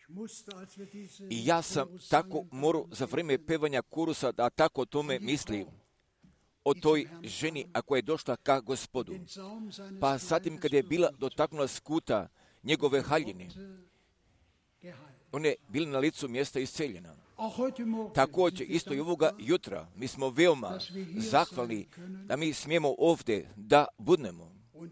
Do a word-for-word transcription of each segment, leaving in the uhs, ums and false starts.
I ja sam tako morao za vrijeme pevanja korusa da tako o tome mislim, o toj ženi, ako je došla ka Gospodu. Pa zatim kad je bila dotaknula skuta njegove haljine, ona je bila na licu mjesta isceljena. Također, isto i ovoga jutra, mi smo veoma zahvalni da mi smijemo ovdje da budnemo.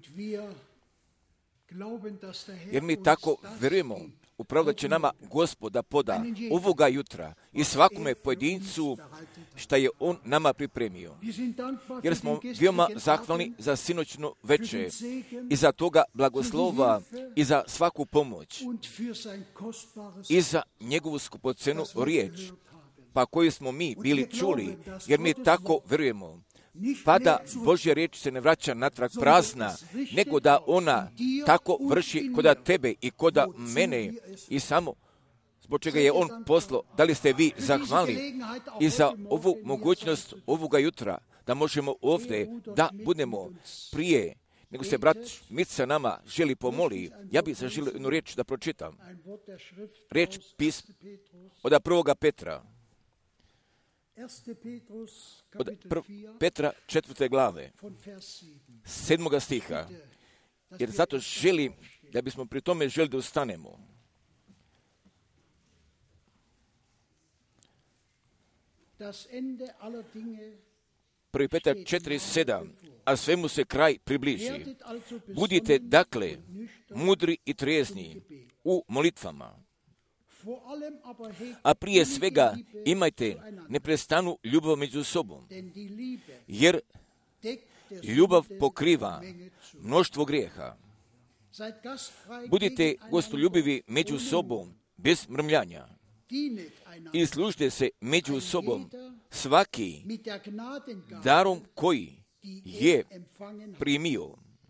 Jer mi tako vjerujemo, upravo da će nama Gospod da poda ovoga jutra i svakome pojedincu šta je On nama pripremio. Jer smo veoma zahvalni za sinoćno veče i za toga blagoslova i za svaku pomoć i za njegovu skupocenu riječ, pa koju smo mi bili čuli, jer mi tako vjerujemo. Pa da Božja riječ se ne vraća natrag prazna, nego da ona tako vrši koda tebe i koda mene i samo zbog čega je On poslao. Da li ste vi zahvalni i za ovu mogućnost ovoga jutra da možemo ovdje da budemo prije nego se brat Mica nama želi pomoli. Ja bih zaželio jednu riječ da pročitam. Riječ pisma od prvoga Petra. Od prv- Petra četvrte glave, sedmoga stiha, jer zato želim da bismo pri tome želi da ustanemo. Prvi Petar četiri sedam, a svemu se kraj približi. Budite dakle mudri i trijezni u molitvama, a prije svega imajte neprestanu ljubav među sobom, jer ljubav pokriva mnoštvo grijeha. Budite gostoljubivi među sobom bez mrmljanja i služite se među sobom svaki darom koji je primio,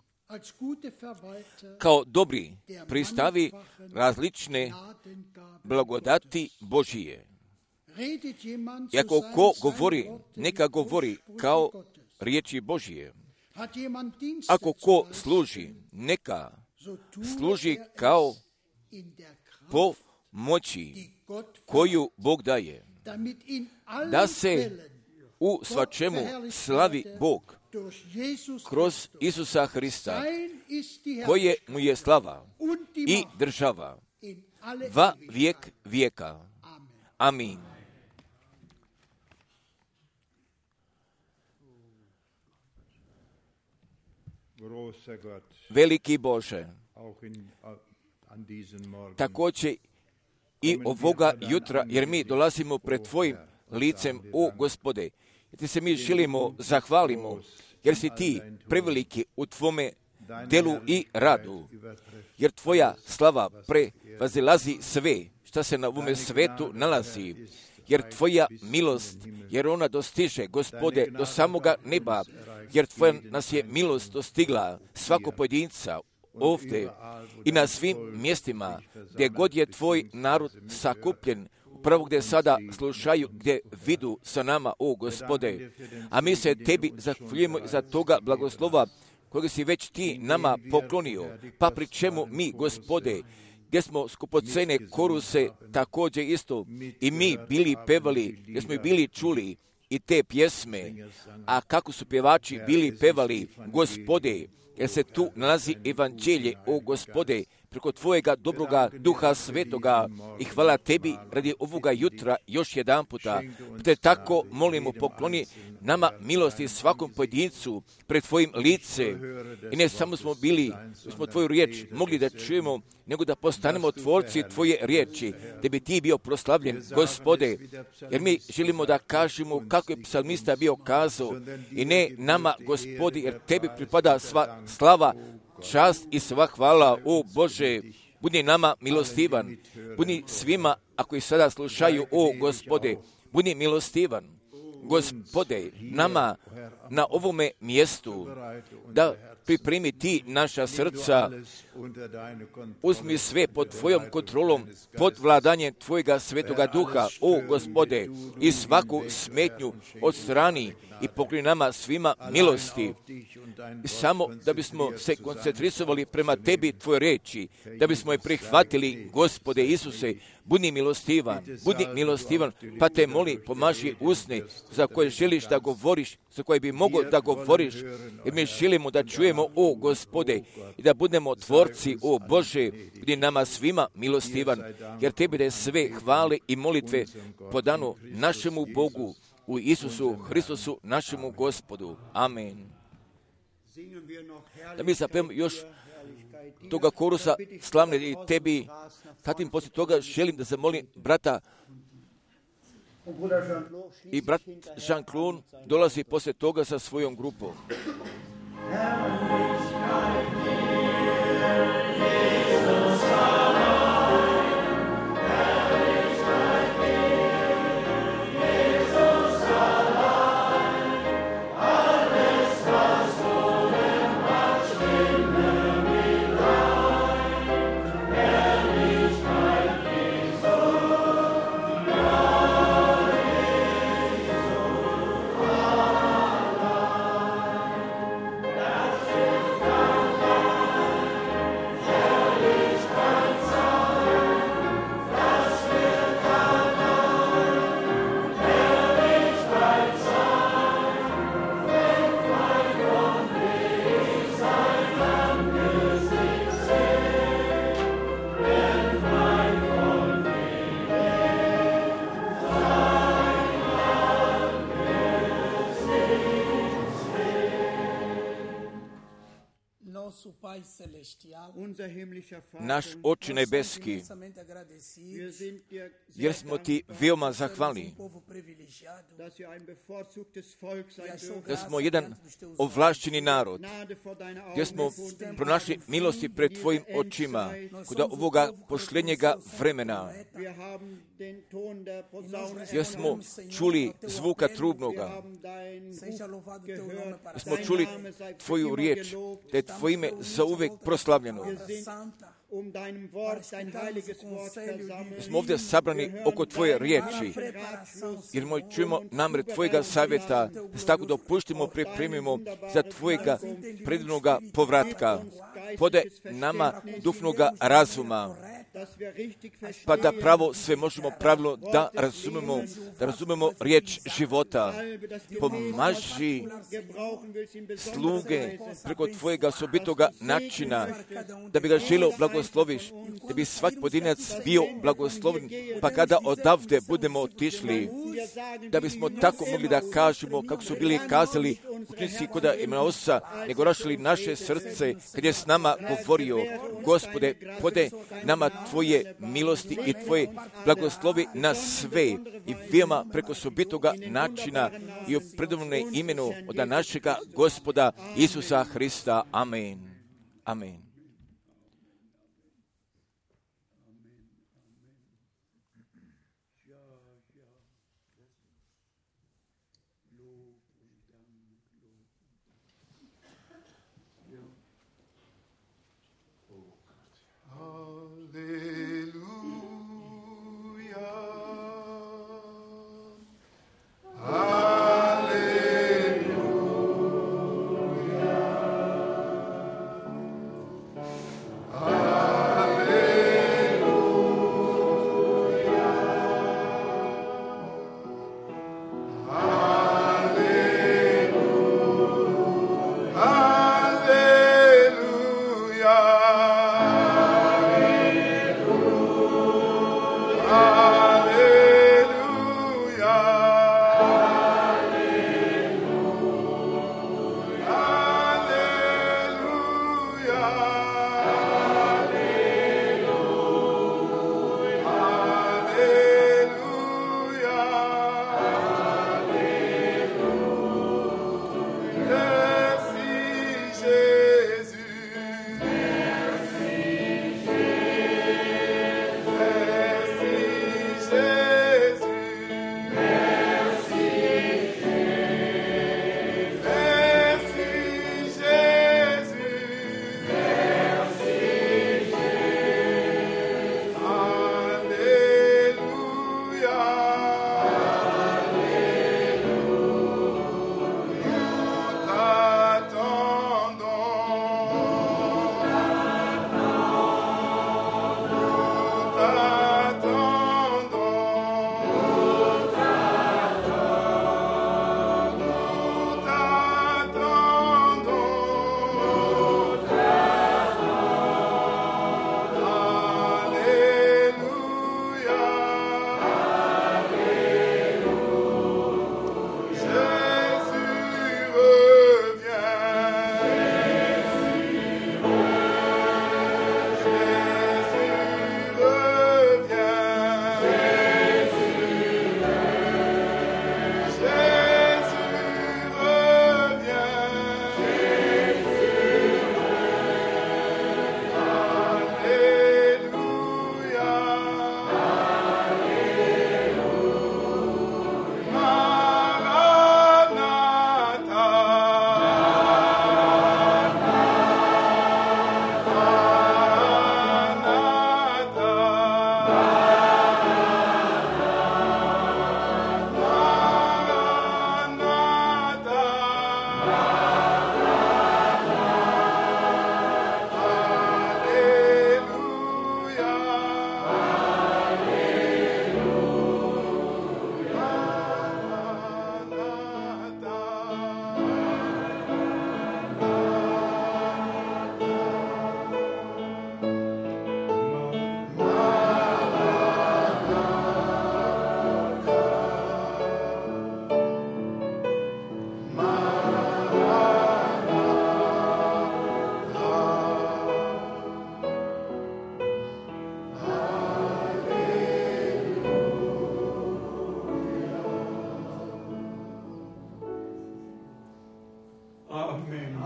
kao dobri pristavi različne blagodati Božije. I ako ko govori, neka govori kao riječi Božije. Ako ko služi, neka služi kao po moći koju Bog daje, da se u svačemu slavi Bog kroz Isusa Hrista, koje mu je slava i država va vijek vijeka. Amin. Veliki Bože, također i ovoga jutra, jer mi dolazimo pred Tvojim licem, o Gospode, jer Ti se mi želimo zahvalimo, jer si Ti preveliki u Tvome delu i radu, jer Tvoja slava prevazilazi sve šta se na ovome svetu nalazi, jer Tvoja milost, jer ona dostiže, Gospode, do samoga neba, jer Tvoja nas je milost dostigla svako pojedinca ovdje i na svim mjestima gdje god je Tvoj narod sakupljen, upravo gdje sada slušaju, gdje vidu sa nama, o Gospode. A mi se Tebi zahvaljujemo za toga blagoslova kojeg si već Ti nama poklonio, pa pri čemu mi, Gospode, gdje smo skupocene koruse također isto i mi bili pevali, gdje smo i bili čuli i te pjesme, a kako su pjevači bili pevali, Gospode, jer se tu nalazi evanđelje, o Gospode, preko Tvojega dobroga Duha Svetoga, i hvala Tebi radi ovoga jutra još jedan puta. Te tako molimo, pokloni nama milosti svakom pojedincu pred Tvojim lice. I ne samo smo bili, smo Tvoju riječ mogli da čujemo, nego da postanemo tvorci Tvoje riječi, da bi Ti bio proslavljen, Gospode. Jer mi želimo da kažemo kako je psalmista bio kazao, i ne nama, Gospodi, jer Tebi pripada sva slava, čast i sva hvala, o Bože. Budi nama milostivan, budi svima, ako ih sada slušaju, o Gospode, budi milostivan. Gospode, nama na ovome mjestu, da pripremi ti naša srca, uzmi sve pod tvojom kontrolom, pod vladanjem tvojega svetoga duha, o Gospode, i svaku smetnju odstrani i pokloni nama svima milosti. I samo da bismo se koncentrisovali prema tebi, tvoje reči, da bismo je prihvatili, Gospode Isuse, budi milostivan, budi milostivan, pa te moli, pomaži usne za koje želiš da govoriš, za koje bi mogao da govoriš, jer mi želimo da čujemo, o Gospode, i da budemo tvorci, o Bože, budi nama svima milostivan, jer tebi da je sve hvale i molitve podano našemu Bogu, u Isusu Hristusu, našemu Gospodu. Amen. Da mi zapevamo još toga korusa slavne i tebi, zatim poslije toga želim da zamolim brata i brat Jean-Claude dolazi poslije toga sa svojom grupom. Naš Oče nebeski, jer smo ti veoma zahvalni, da smo jedan ovlašćeni narod, gdje smo pronašli milosti pred tvojim očima, kod ovoga posljednjega vremena, gdje smo čuli zvuka trubnoga, gdje smo čuli tvoju riječ, da je tvoje ime zauvek proslavljeno. Smo ovdje sabrani oko tvoje riječi, jer moj čujemo namre tvojega savjeta, da se tako dopuštimo, pripremimo za tvojega predivnoga povratka. Podaj nama duhovnoga razuma, pa da pravo sve možemo pravilno da razumemo, da razumemo riječ života. Pomaži sluge preko tvojega osobitoga načina, da bi ga želio blagosloviš, da bi svaki pojedinac bio blagosloven, pa kada odavde budemo otišli, da bismo tako mogli da kažemo, kako su bili kazali učenici kod Emausa, nego rašili naše srce, kad je s nama govorio, Gospode, podaj nama tvoje milosti i tvoje blagoslovi na sve i veoma preko osobitoga načina i u predivnom imenu od našega Gospoda Isusa Hrista. Amen. Amen.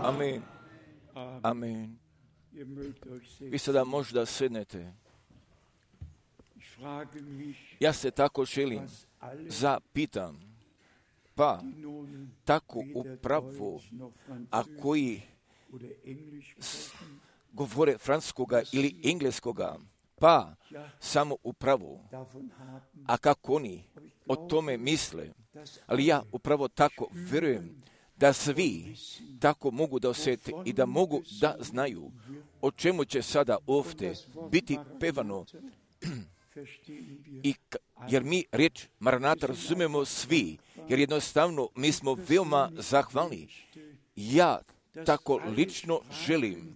Amen. Amen. Vi sada možda sednete. Ja se tako želim, zapitam, pa tako upravo, a koji govore francuskoga ili engleskoga, pa samo upravo, a kako oni o tome misle, ali ja upravo tako vjerujem da svi tako mogu da osjete i da mogu da znaju o čemu će sada ovdje biti pevano. I, jer mi riječ Maranata razumijemo svi, jer jednostavno mi smo veoma zahvalni. Ja tako lično želim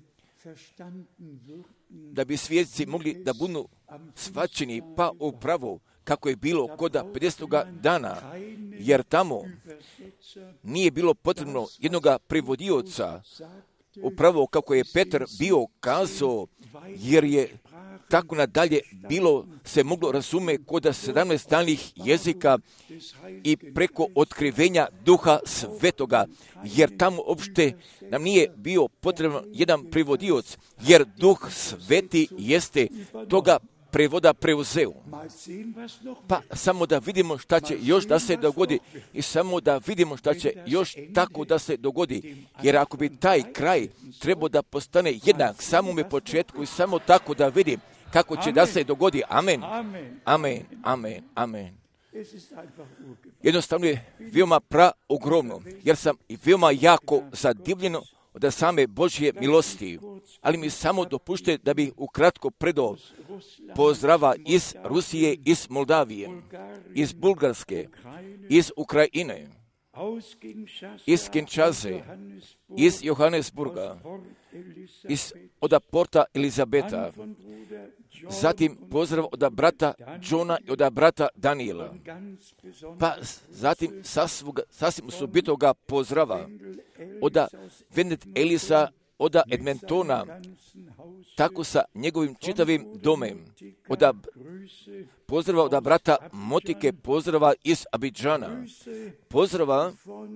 da bi svjetci mogli da budu shvaćeni pa upravo kako je bilo koda pedesetoga dana, jer tamo nije bilo potrebno jednoga prevodioca, upravo kako je Petar bio kazao, jer je tako nadalje bilo se moglo razume koda sedamnaest stalnih jezika i preko otkrivenja Duha Svetoga, jer tamo uopšte nam nije bio potreban jedan prevodioc, jer Duh Sveti jeste toga prevoda preuzeo. Pa samo da vidimo šta će još da se dogodi i samo da vidimo šta će još tako da se dogodi. Jer ako bi taj kraj trebao da postane jednak samome početku i samo tako da vidim kako će da se dogodi. Amen. Amen. Amen. Amen. Jednostavno je veoma praogromno, jer sam i veoma jako zadivljeno od same Božje milosti, ali mi samo dopušte da bi ukratko predao pozdrava iz Rusije, iz Moldavije, iz Bulgarske, iz Ukrajine, iz Kinshase, iz Johannesburga, iz od Porta Elizabeta, zatim pozdrav od brata Johna i od brata Daniela, pa zatim sasvim osobitoga pozdrava od Venet Elisa, od Edmontona, tako sa njegovim čitavim domem, od pozdrava od brata Motike, pozdrava iz Abidžana, pozdrava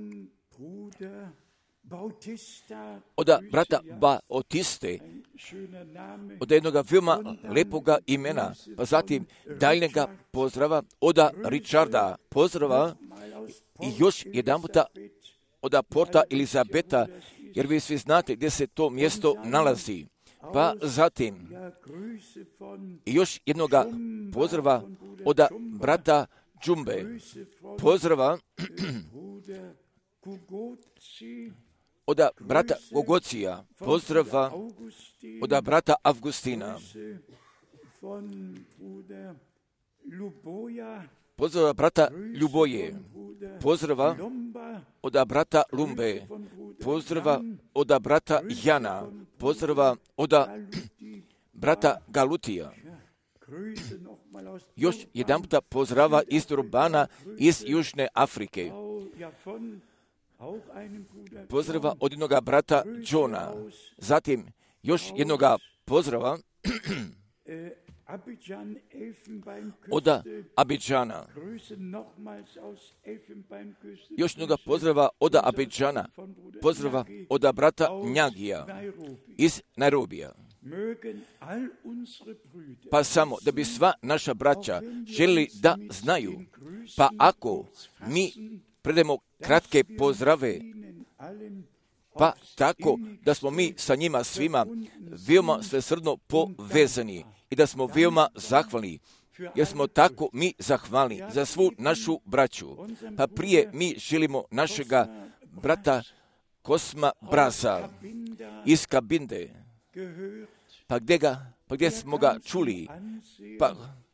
od brata Bautiste, od jednoga veoma lepoga imena, pa zatim daljnjega pozdrava od Richarda, pozdrava i još jedan puta od Porta Elizabeta, jer vi svi znate gdje se to mjesto nalazi. Pa zatim i još jednoga pozdrava od brata Džumbe, pozdrava od brata Gogocija, pozdrava od brata Avgustina, pozdrava brata Ljuboje, pozdrava od brata Lumbe, pozdrava od brata Jana, pozdrava od brata Galutija. Još jedan puta pozdrava iz Durbana, iz Južne Afrike. Pozdrava od jednoga brata Johna. Zatim još jednoga pozdrava od Abidžana. Još jednoga pozdrava od Abidžana. Pozdrava od brata Njagija iz Nairobija. Pa samo da bi sva naša braća želi da znaju, pa ako mi predemo kratke pozdrave, pa tako da smo mi sa njima svima veoma svesrdno povezani i da smo veoma zahvalni, jer smo tako mi zahvalni za svu našu braću. Pa prije mi želimo našega brata Kosma Brasa iz Kabinde, pa gdje ga, pa gdje smo ga čuli, pa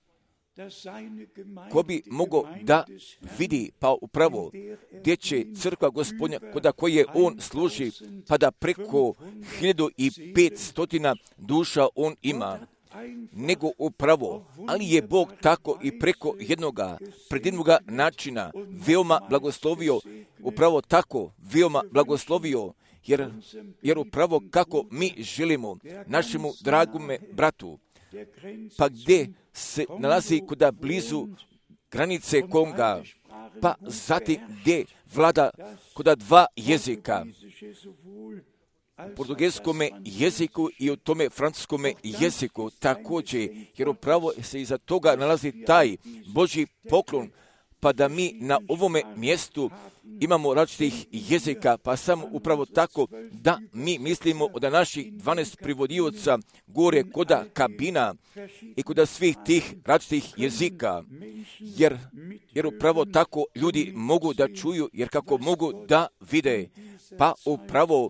ko bi mogao da vidi pa upravo gdje će crkva Gospodnja koda koje on služi, pa da preko hiljadu i petstotina duša on ima, nego upravo, ali je Bog tako i preko jednoga predivnoga načina veoma blagoslovio, upravo tako veoma blagoslovio, jer, jer upravo kako mi želimo našemu dragome bratu, pa gdje se nalazi kuda blizu granice Konga, pa zatim gdje vlada kuda dva jezika, portugalskome jeziku i u tome francuskome jeziku također, jer upravo se iza toga nalazi taj Božji poklon, pa da mi na ovome mjestu imamo različitih jezika, pa samo upravo tako da mi mislimo da naših dvanaest privodioca gore koda kabina i koda svih tih različitih jezika, jer, jer upravo tako ljudi mogu da čuju, jer kako mogu da vide, pa upravo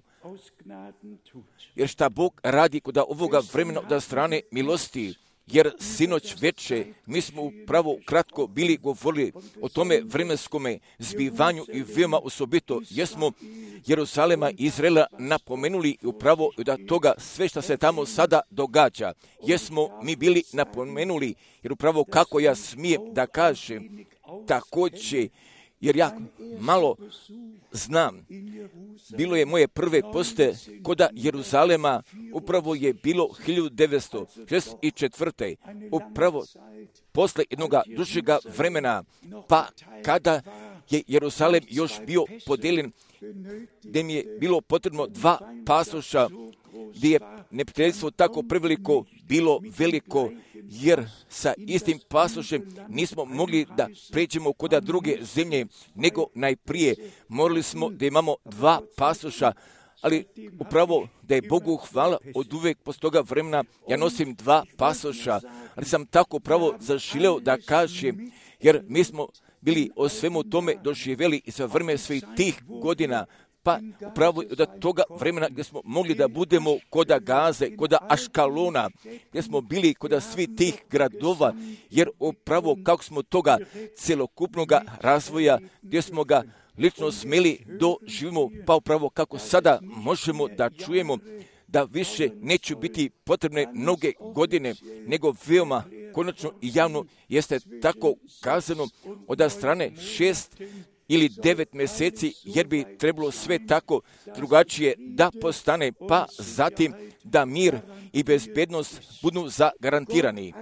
jer šta Bog radi koda ovoga vremena od strane milosti. Jer sinoć veče mi smo upravo kratko bili govorili o tome vremenskome zbivanju i veoma osobito jesmo Jeruzalema i Izraela napomenuli upravo da toga sve što se tamo sada događa. Jesmo mi bili napomenuli, jer upravo kako ja smijem da kažem također, jer ja malo znam, bilo je moje prve poste koda Jeruzalema, upravo je bilo hiljadu devetsto šezdeset četvrte upravo posle jednog dužega vremena, pa kada je Jeruzalem još bio podijeljen, gdje mi je bilo potrebno dva pasoša, gdje je neprijateljstvo tako preveliko bilo veliko, jer sa istim pasošem nismo mogli da pređemo koda druge zemlje, nego najprije morali smo da imamo dva pasoša, ali upravo da je Bogu hvala od uvek posle toga vremena ja nosim dva pasoša, ali sam tako upravo zaželeo da kažem, jer mi smo bili o svemu tome doživjeli i za vreme svih tih godina, pa upravo od toga vremena gdje smo mogli da budemo koda Gaze, koda Aškalona, gdje smo bili koda svih tih gradova, jer upravo kako smo toga celokupnog razvoja, gdje smo ga lično smeli doživimo, pa upravo kako sada možemo da čujemo da više neće biti potrebne mnoge godine, nego veoma konačno i javno jeste tako kazano od strane šest ili devet mjeseci, jer bi trebalo sve tako drugačije da postane, pa zatim da mir i bezbednost budu zagarantirani.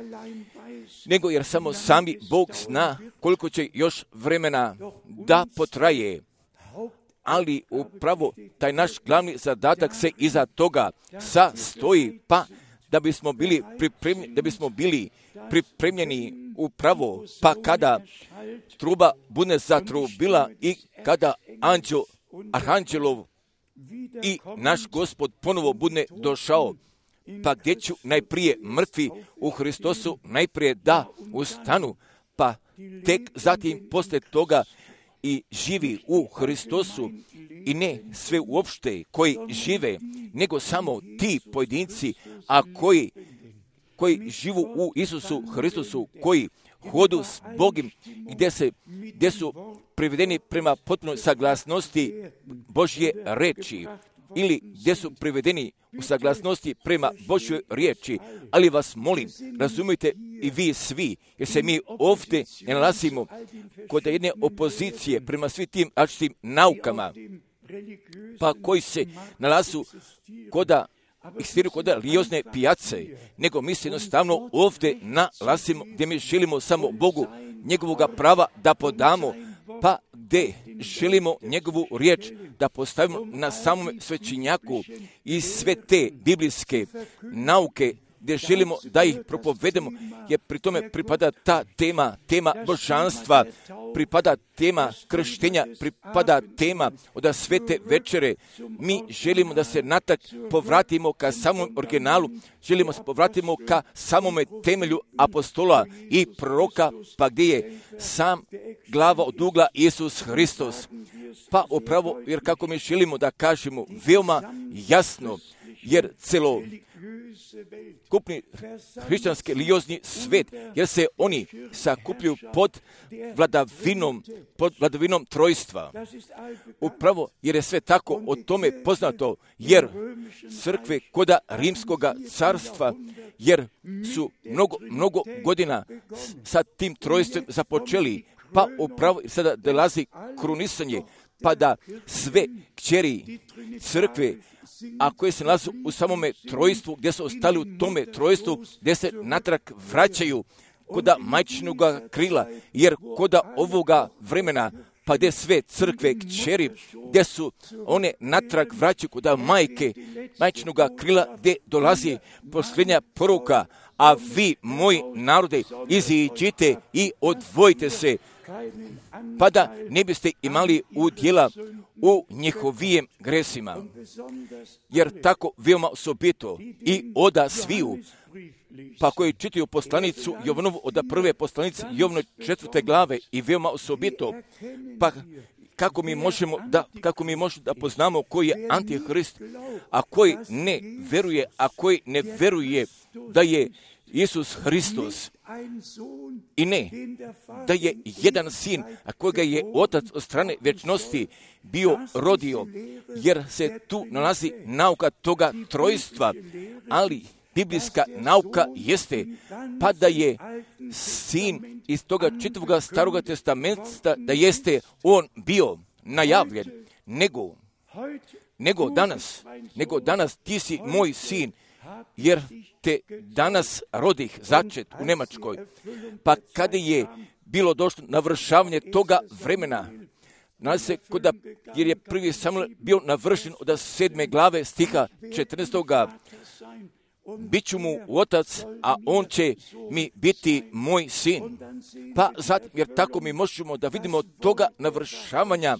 Nego jer samo sami Bog zna koliko će još vremena da potraje. Ali upravo taj naš glavni zadatak se iza toga sastoji, pa da bismo bili pripremljeni, da bismo bili pripremljeni upravo, pa kada truba bude zatrubila i kada anđel, arhanđelov i naš Gospod ponovo bude došao, pa gdje ću najprije mrtvi u Hristosu najprije da ustanu, pa tek zatim poslije toga i živi u Hristosu, i ne sve uopšte koji žive, nego samo ti pojedinci, a koji, koji živu u Isusu Hristosu, koji hodu s Bogom, gdje, se, gdje su privedeni prema potpunoj saglasnosti Božje reči, ili gdje su privedeni u saglasnosti prema Božjoj riječi. Ali vas molim, razumijte i vi svi, jer se mi ovdje ne nalazimo kod jedne opozicije prema svim tim različitim naukama, pa koji se nalazu koda ekstiru koda religiozne pijace, nego mi se jednostavno ovdje nalazimo gdje mi želimo samo Bogu njegovoga prava da podamo, pa gdje želimo njegovu riječ da postavimo na samom svećenjaku i sve te biblijske nauke gdje želimo da ih propovedemo, jer pri tome pripada ta tema, tema božanstva, pripada tema krštenja, pripada tema od svete večere. Mi želimo da se natak povratimo ka samom originalu, želimo se povratimo ka samome temelju apostola i proroka, pa gdje je sam glava od ugla Isus Hristos. Pa upravo, jer kako mi želimo da kažemo veoma jasno, jer celo kupni hrišćanski religiozni svet, jer se oni sakupljuju pod vladavinom, pod vladavinom trojstva. Upravo jer je sve tako o tome poznato, jer crkve koda Rimskoga carstva, jer su mnogo, mnogo godina sa tim trojstvom započeli, pa upravo sada dolazi krunisanje, pa da sve kćeri crkve, a koje se nalaze u samome trojstvu, gdje su ostali u tome trojstvu, gdje se natrag vraćaju koda majčinoga krila, jer koda ovoga vremena, pa gdje sve crkve kćeri, gdje su one natrag vraćaju kod majke, majčinoga krila, gdje dolazi posljednja poruka, a vi, moji narode, iziđite i odvojite se, pa da ne biste imali udjela u njihovijem gresima. Jer tako veoma osobito i oda sviju, pa koji čitaju poslanicu Jovanovu od prve poslanice Jovnoj četvrte glave i veoma osobito, pa kako mi možemo da, kako mi možemo da poznamo koji je Antihrist, a koji ne veruje, a koji ne veruje da je Isus Hristos. I ne, da je jedan sin, a kojega je otac od strane vječnosti bio rodio, jer se tu nalazi nauka toga trojstva, ali biblijska nauka jeste, pa da je sin iz toga čitavoga staroga testamenta, da jeste on bio najavljen, nego, nego danas, nego danas ti si moj sin, jer te danas rodih začet u Njemačkoj. Pa kada je bilo došlo navršavanje toga vremena, nalazi se koda, jer je prvi Samuel bio navršen od sedme glave stiha četrnaestoga Biću mu otac, a on će mi biti moj sin. Pa zatim, jer tako mi možemo da vidimo toga navršavanja,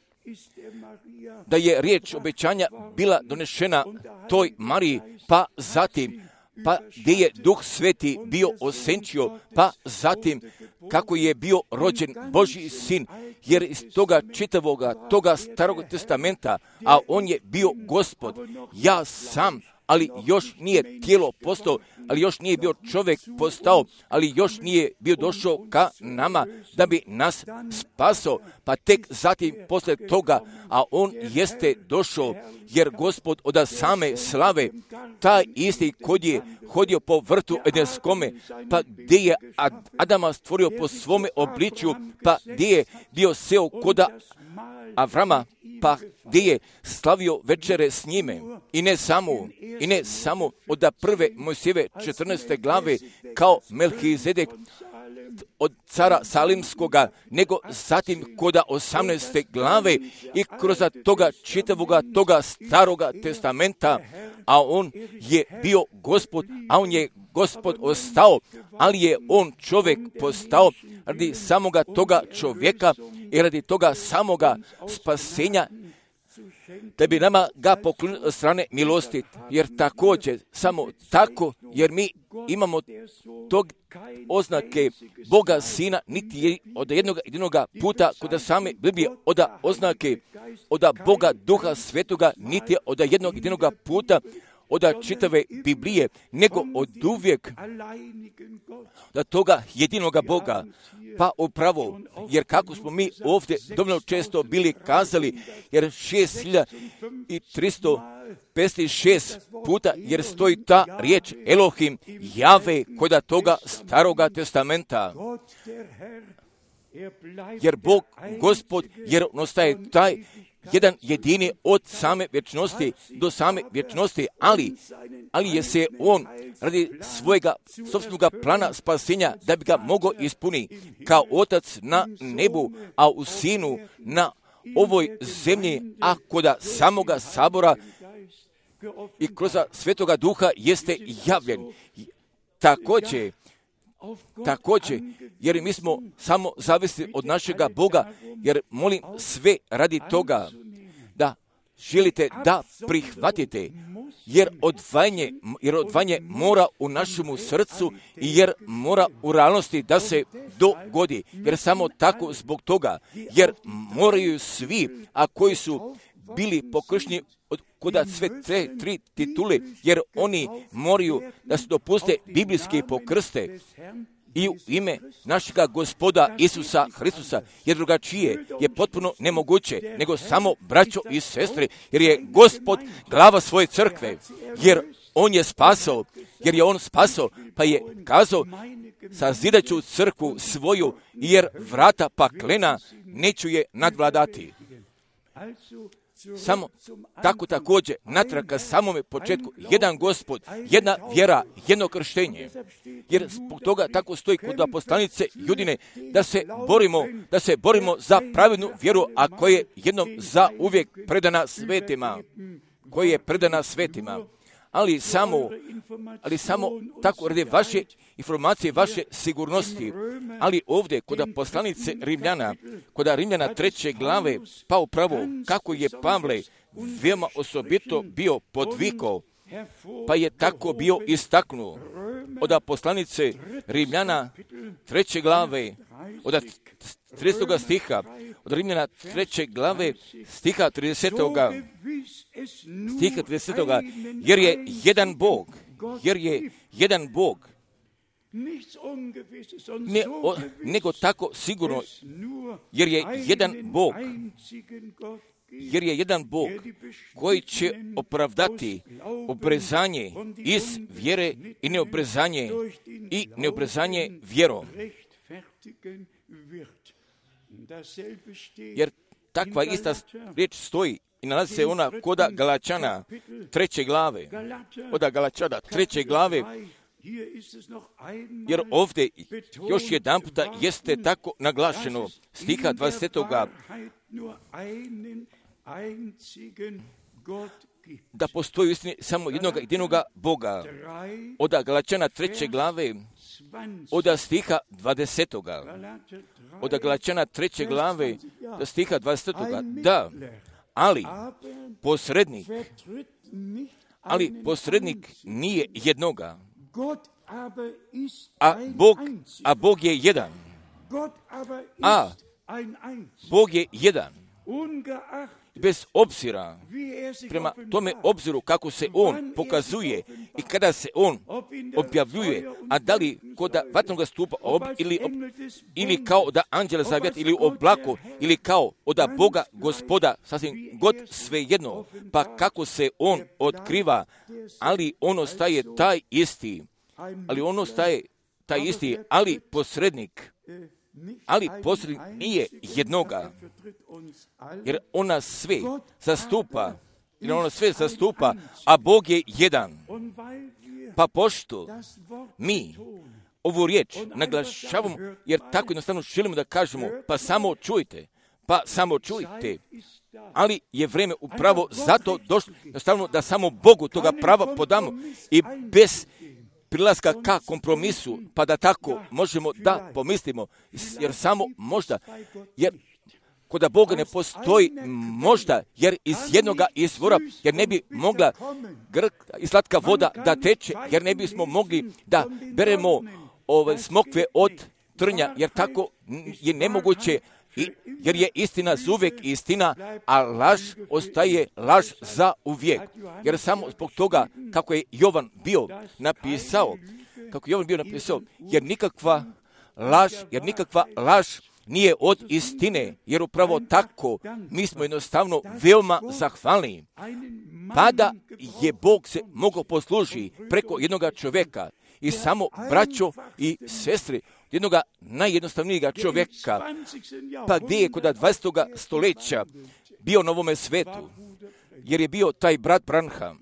da je riječ obećanja bila donešena toj Mariji, pa zatim, pa gdje je Duh Sveti bio osenčio, pa zatim kako je bio rođen Božji sin, jer iz toga čitavoga, toga starog testamenta, a on je bio Gospod, ja sam, ali još nije tijelo postao, ali još nije bio čovjek postao, ali još nije bio došao ka nama da bi nas spasao, pa tek zatim posle toga, a on jeste došao, jer Gospod od same slave, taj isti kod je hodio po vrtu Edenskome, pa gdje je Adama stvorio po svome obličju, pa gdje je bio seo koda Avrama, pa gdje je slavio večere s njime. I ne samo, i ne samo od prve Mojsijeve četrnaeste glave kao Melhizedek od cara Salimskoga, nego zatim koda osamnaeste glave i kroz toga čitavoga toga staroga testamenta, a on je bio Gospod, a on je Gospod ostao, ali je on čovjek postao radi samoga toga čovjeka i radi toga samoga spasenja, da bi nama ga poklonio od strane milosti, jer također, samo tako, jer mi imamo tog oznake Boga Sina, niti je od jednog jedinoga puta kod same Biblije, od oznake od Boga Duha Svetoga, niti je od jednog jedinoga puta od čitave Biblije, nego od uvijek da toga jedinoga Boga. Pa upravo, jer kako smo mi ovdje dovoljno često bili kazali, jer šest hiljada tristo pedeset šest puta, jer stoji ta riječ Elohim, Jave, kod toga staroga testamenta. Jer Bog, Gospod, jer on ostaje taj jedan jedini od same vječnosti do same vječnosti, ali, ali je se on radi svojega sopstvenog plana spasenja da bi ga mogao ispuniti kao otac na nebu, a u sinu na ovoj zemlji, a kod samoga sabora i kroz Svetoga Duha jeste javljen. Također, Također, jer mi smo samo zavisni od našega Boga, jer molim sve radi toga da želite da prihvatite, jer odvajanje, jer odvajanje mora u našemu srcu i jer mora u realnosti da se dogodi, jer samo tako zbog toga, jer moraju svi, a koji su bili pokršteni od koda sve tre, tri titule, jer oni moraju da se dopuste biblijske pokrste i u ime našega Gospoda Isusa Hristusa, jer drugačije je potpuno nemoguće, nego samo braćo i sestre, jer je Gospod glava svoje crkve, jer on je spasao, jer je on spasao, pa je kazao, sazidat ću crkvu svoju, jer vrata paklena neću je nadvladati. samo tako također natrag ka samome početku, jedan Gospod, jedna vjera, jedno krštenje. Jer zbog toga tako stoji kod poslanice Judine, da se borimo, da se borimo za pravednu vjeru, a koja je jednom za uvijek predana svetima, koja je predana svetima. Ali samo, ali samo tako radi vaše informacije, vaše sigurnosti. Ali ovdje, kod poslanice Rimljana, kod Rimljana treće glave, pa upravo kako je Pavle veoma osobito bio podvikao, pa je tako bio istaknuo od poslanice Rimljana treće glave, od tridesetog stiha, od Rimljana treće glave, stiha tridesetog stiha tridesetog jer je jedan Bog, jer je jedan Bog, ne, o, nego tako sigurno, jer je jedan Bog, jer je jedan Bog koji će opravdati obrezanje iz vjere i neobrezanje i neobrezanje vjerom. Jer takva ista riječ stoji i nalazi se ona koda Galačana treće glave, koda Galačana treće glave, jer ovdje još jedan puta jeste tako naglašeno, stiha dvadesetog da postoji u istini samo jednog jedinog Boga. Od Galačana treće glave, od stiha dvadesetog Od Galačana treće glave, do stiha dvadesetog Da, ali posrednik, ali posrednik nije jednoga, a Bog, a Bog je jedan. A Bog je jedan. Bez obzira, prema tome obziru kako se On pokazuje i kada se On objavljuje, a da li kod vatrenog stupa ob, ili, ob, ili kao da anđela zavjet ili u oblaku, ili kao od Boga Gospoda, sasvim god svejedno, pa kako se On otkriva, ali On ostaje taj isti, ali On ostaje taj isti, ali posrednik, ali posrednik nije jednoga, jer ona sve zastupa, jer ona sve zastupa, a Bog je jedan. Pa pošto mi ovu riječ naglašavamo, jer tako jednostavno želimo da kažemo, pa samo čujte, pa samo čujte, ali je vrijeme upravo zato došlo, jednostavno da samo Bogu toga prava podamo i bez prilaska ka kompromisu, pa da tako možemo da pomislimo, jer samo možda, jer kod Boga ne postoji možda, jer iz jednoga izvora, jer ne bi mogla grk i slatka voda da teče, jer ne bismo mogli da beremo ove smokve od trnja, jer tako je nemoguće, I, jer je istina uvijek istina, a laž ostaje laž za uvijek. Jer samo zbog toga kako je Jovan bio napisao, kako je Jovan bio napisao, jer nikakva laž, jer nikakva laž nije od istine, jer upravo tako mi smo jednostavno veoma zahvalni. Pa da je Bog se mogao poslužiti preko jednog čovjeka i samo braćo i sestri, jednog najjednostavnijega čovjeka, pa gdje je kod dvadesetog stoljeća bio na ovome svetu, jer je bio taj brat Branham,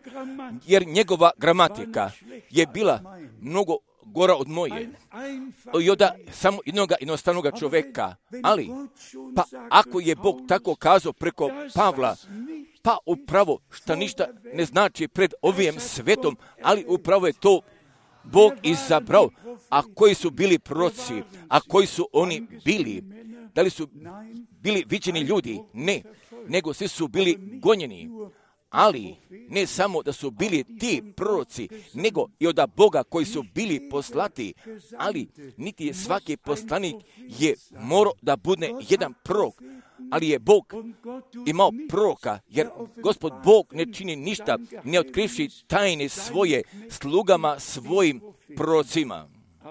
jer njegova gramatika je bila mnogo gora od moje, i od samo jednog jednostavnog čovjeka, ali, pa ako je Bog tako kazao preko Pavla, pa upravo šta ništa ne znači pred ovim svetom, ali upravo je to Bog izabrao, a koji su bili proroci, a koji su oni bili, da li su bili viđeni ljudi? Ne, nego svi su bili gonjeni, ali ne samo da su bili ti proroci, nego i od Boga koji su bili poslati, ali niti je svaki poslanik je morao da bude jedan prorok, ali je Bog imao proroka, jer Gospod Bog ne čini ništa, ne otkrivši tajne svoje slugama, svojim prorocima.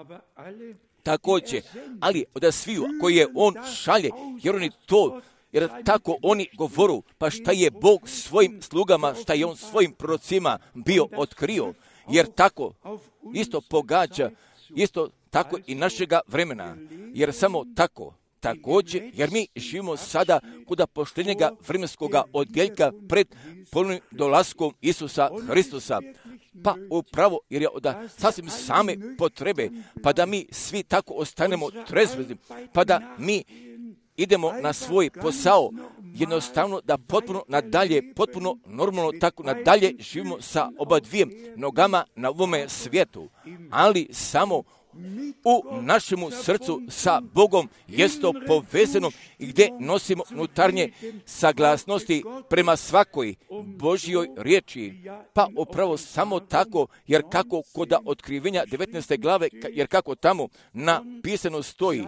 Također, ali od sviju koji je On šalje, jer oni to, jer tako oni govoru, pa šta je Bog svojim slugama, šta je On svojim prorocima bio otkrio, jer tako isto pogađa, isto tako i našega vremena, jer samo tako, također, jer mi živimo sada kod poštenjega vremenskoga odjeljka pred ponovnim dolaskom Isusa Hristusa. Pa upravo, jer je od sasvim same potrebe, pa da mi svi tako ostanemo trezveni, pa da mi idemo na svoj posao, jednostavno da potpuno nadalje, potpuno normalno tako nadalje živimo sa oba dvije nogama na ovome svijetu, ali samo u našemu srcu sa Bogom jesto povezano i gdje nosimo unutarnje saglasnosti prema svakoj Božjoj riječi. Pa upravo samo tako, jer kako kod otkrivenja devetnaeste glave, jer kako tamo napisano stoji,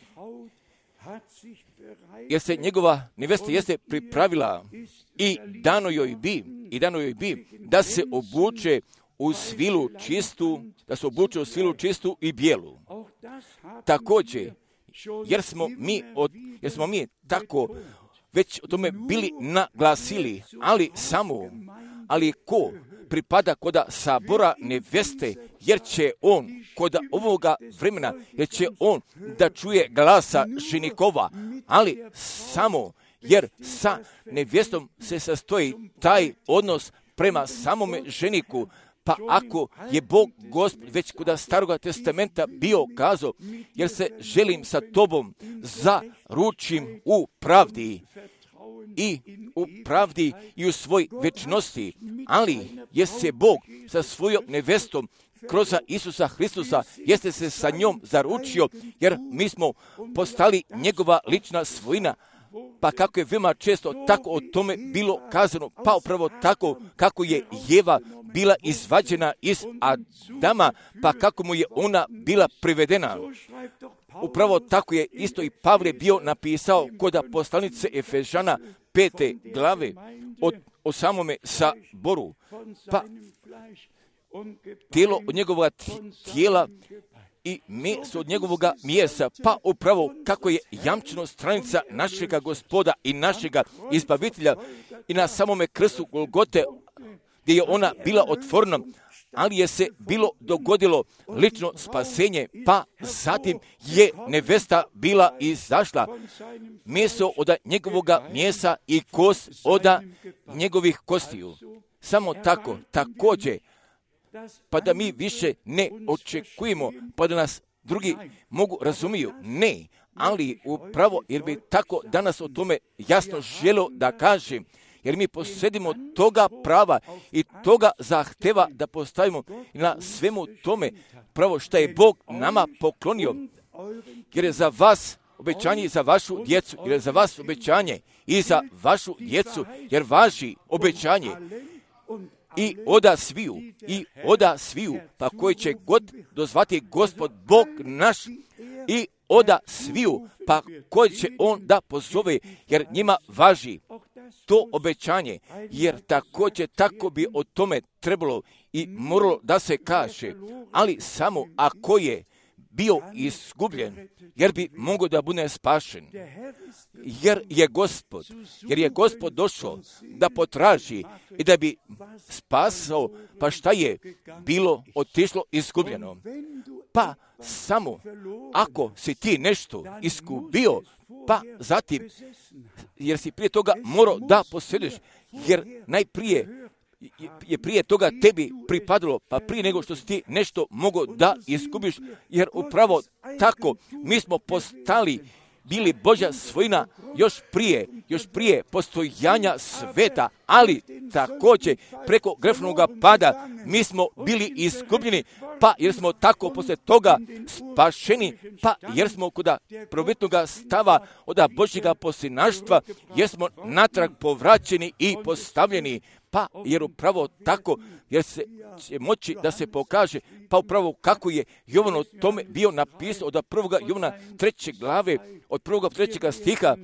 jer se njegova nevesta jeste pripravila i dano joj bi, i dano joj bi da se obuče u svilu čistu, da se obuče u svilu čistu i bijelu. Također, jer smo mi, od, jer smo mi tako već o tome bili naglasili, ali samo, ali ko pripada koda sabora neveste, jer će on kod ovoga vremena, jer će on da čuje glasa ženikova, ali samo jer sa nevjestom se sastoji taj odnos prema samome ženiku. Pa ako je Bog Gospod već kod Staroga testamenta bio kazao, jer se želim sa tobom zaručim u pravdi i u pravdi i u svoj večnosti, ali je se Bog sa svojom nevestom kroz Isusa Hristusa jeste se sa njom zaručio, jer mi smo postali njegova lična svojina. Pa kako je veoma često tako o tome bilo kazano, pa upravo tako kako je Jeva bila izvađena iz Adama, pa kako mu je ona bila privedena. Upravo tako je isto i Pavle bio napisao kod poslanice Efežana pete glave o, o samome saboru. Pa tijelo od njegovog tijela i meso od njegovoga mjesa, pa upravo kako je jamčeno stranica našega Gospoda i našega Izbavitelja i na samome krstu Golgote, gdje je ona bila otvorena, ali je se bilo dogodilo lično spasenje, pa zatim je nevesta bila izašla, meso od njegovoga mjesa i kost od njegovih kostiju. Samo tako, također, pa da mi više ne očekujemo, pa da nas drugi mogu razumiju. Ne, ali upravo jer bi tako danas o tome jasno želio da kažem, jer mi posjedimo toga prava i toga zahteva da postavimo na svemu tome pravo što je Bog nama poklonio, jer je za vas obećanje i za vašu djecu, jer je za vas obećanje i za vašu djecu, jer važi obećanje i oda sviju, i oda sviju, pa koji će god dozvati Gospod Bog naš, i oda sviju, pa koji će on da pozove, jer njima važi to obećanje, jer također tako bi o tome trebalo i moralo da se kaže, ali samo ako je bio izgubljen, jer bi mogao da bude spašen. Jer je Gospod, jer je Gospod došao da potraži i da bi spasao, pa šta je bilo otišlo izgubljeno. Pa samo ako si ti nešto izgubio, pa zatim, jer si prije toga morao da posjediš, jer najprije je prije toga tebi pripadalo, pa prije nego što si ti nešto mogao da izgubiš, jer upravo tako mi smo postali bili Božja svojina još prije, još prije postojanja sveta, ali također preko grešnog pada mi smo bili izgubljeni, pa jer smo tako poslije toga spašeni, pa jer smo kod prvobitnog stava od Božjega posljednaštva, jer smo natrag povraćeni i postavljeni, pa jer upravo tako, jer se će moći da se pokaže, pa upravo kako je Jovan o tome bio napisao od prvoga Jovana treće glave, od prvoga trećega stiha,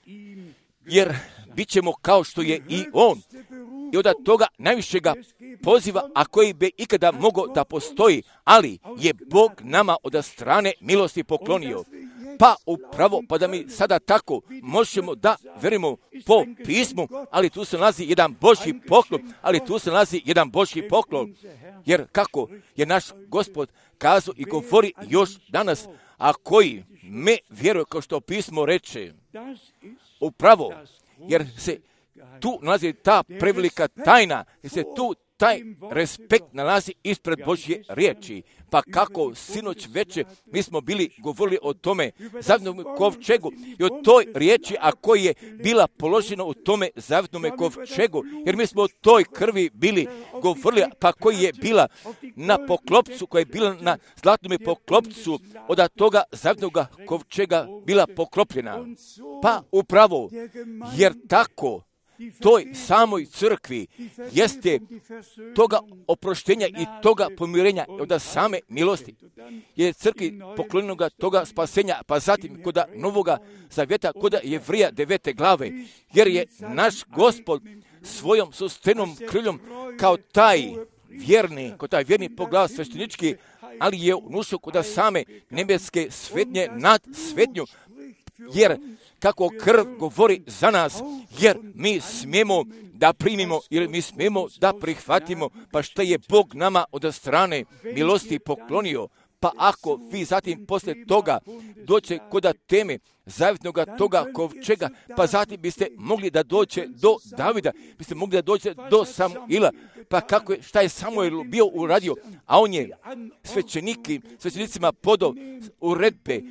jer bit ćemo kao što je i on. I od toga najvišega poziva, a koji bi ikada mogao da postoji, ali je Bog nama od strane milosti poklonio. Pa upravo, pa da mi sada tako možemo da verimo po pismu, ali tu se nalazi jedan Božji poklon, ali tu se nalazi jedan Božji poklon, jer kako je naš Gospod kazao i govori još danas, a koji me vjeruje, kao što pismo reče, upravo, jer se tu nalazi ta prevelika tajna, jer se tu taj respekt nalazi ispred Božje riječi. Pa kako sinoć večer mi smo bili govorili o tome zavjetnom kovčegu i o toj riječi, a koja je bila položena u tome zavjetnome kovčegu, jer mi smo o toj krvi bili govorili, pa koja je bila na poklopcu, koja je bila na zlatnome poklopcu, od toga zavjetnog kovčega bila poklopljena. Pa upravo, jer tako toj samoj crkvi jeste toga oproštenja i toga pomirenja od same milosti. Je crkvi poklonjenoga toga spasenja, pa zatim kod Novoga Zavjeta, kod Jevrija devete glave, jer je naš Gospod svojom sustenom krilom kao taj vjerni, kao taj vjerni poglav sveštenički, ali je unušao kod same nebeske svetnje nad svetnju, jer kako krv govori za nas, jer mi smijemo da primimo ili mi smijemo da prihvatimo, pa što je Bog nama od strane milosti poklonio. Pa ako vi zatim poslije toga doće kod teme zavjetnog toga kovčega, pa zatim biste mogli da doće do Davida, biste mogli da doće do Samuila, pa kako je, šta je Samuel bio uradio, a on je svećeniki, svećenicima podao uredbe,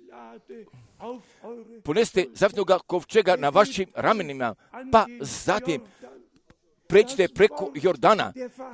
poneste zavjetnog kovčega na vašim ramenima, pa zatim pređite preko Jordana,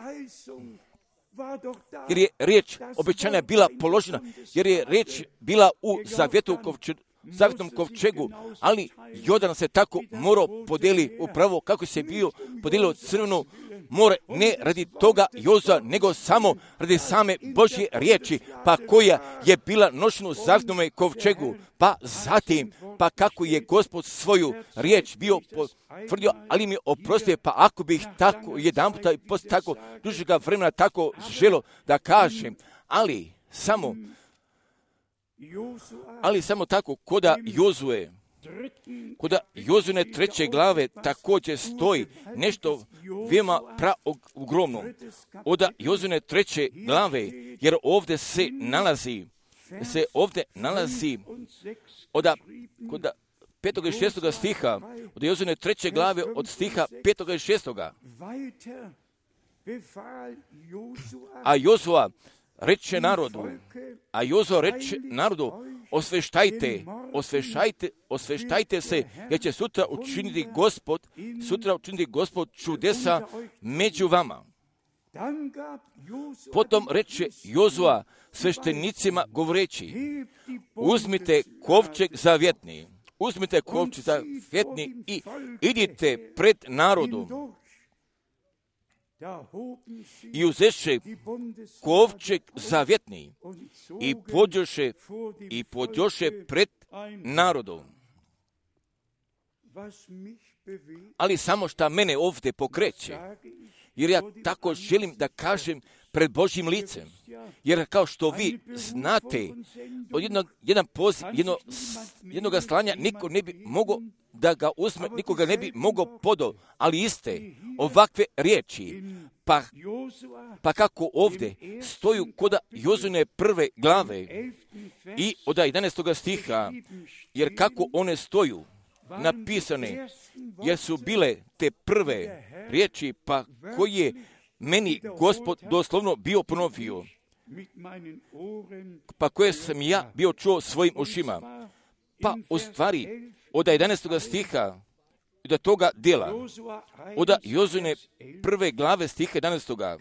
jer je riječ obećanja bila položena, jer je riječ bila u zavjetu kovčegu, zavjetnom kovčegu, ali Jordan se tako morao podijeli upravo kako se bio podijelio Crveno more, ne radi toga Jozua, nego samo radi same Božje riječi, pa koja je bila nošena u zavjetnom kovčegu, pa zatim, pa kako je Gospod svoju riječ bio potvrdio, ali mi oprostite, pa ako bih tako jedan puta i poslije tako dužega vremena tako želo da kažem, ali samo Ali samo tako, koda Jozue, koda Jozune treće glave također stoji nešto veoma praogromno. Od Jozune treće glave, jer ovdje se nalazi, se ovdje nalazi od koda petoga i šestoga stiha, od Jozune treće glave od stiha petoga i šestoga. A Jozua reče narodu, a Jozua reče narodu, osveštajte, osveštajte, osveštajte se, jer će sutra učiniti Gospod, sutra učiniti Gospod čudesa među vama. Potom reče Jozua sveštenicima govoreći, uzmite kovčeg zavjetni, uzmite kovčeg zavjetni i idite pred narodom. I uzeše kovčeg zavjetni i podjoše i podjoše pred narodom. Ali samo šta mene ovdje pokreće, jer ja tako želim da kažem pred Božjim licem, jer kao što vi znate, od jednog, jedan poziv, jedno, jednoga slanja niko ne bi mogao da ga uzme, nikoga ne bi mogao podao, ali iste ovakve riječi, pa, pa kako ovdje stoju kod Jozune prve glave i od jedanaestoga stiha, jer kako one stoju napisane, jer su bile te prve riječi, pa koje meni Gospod doslovno bio ponovio, pa koje sam ja bio čuo svojim ušima. Pa u stvari, od jedanaestoga stiha do toga djela, od Jozune prve glave stiha jedanaestoga,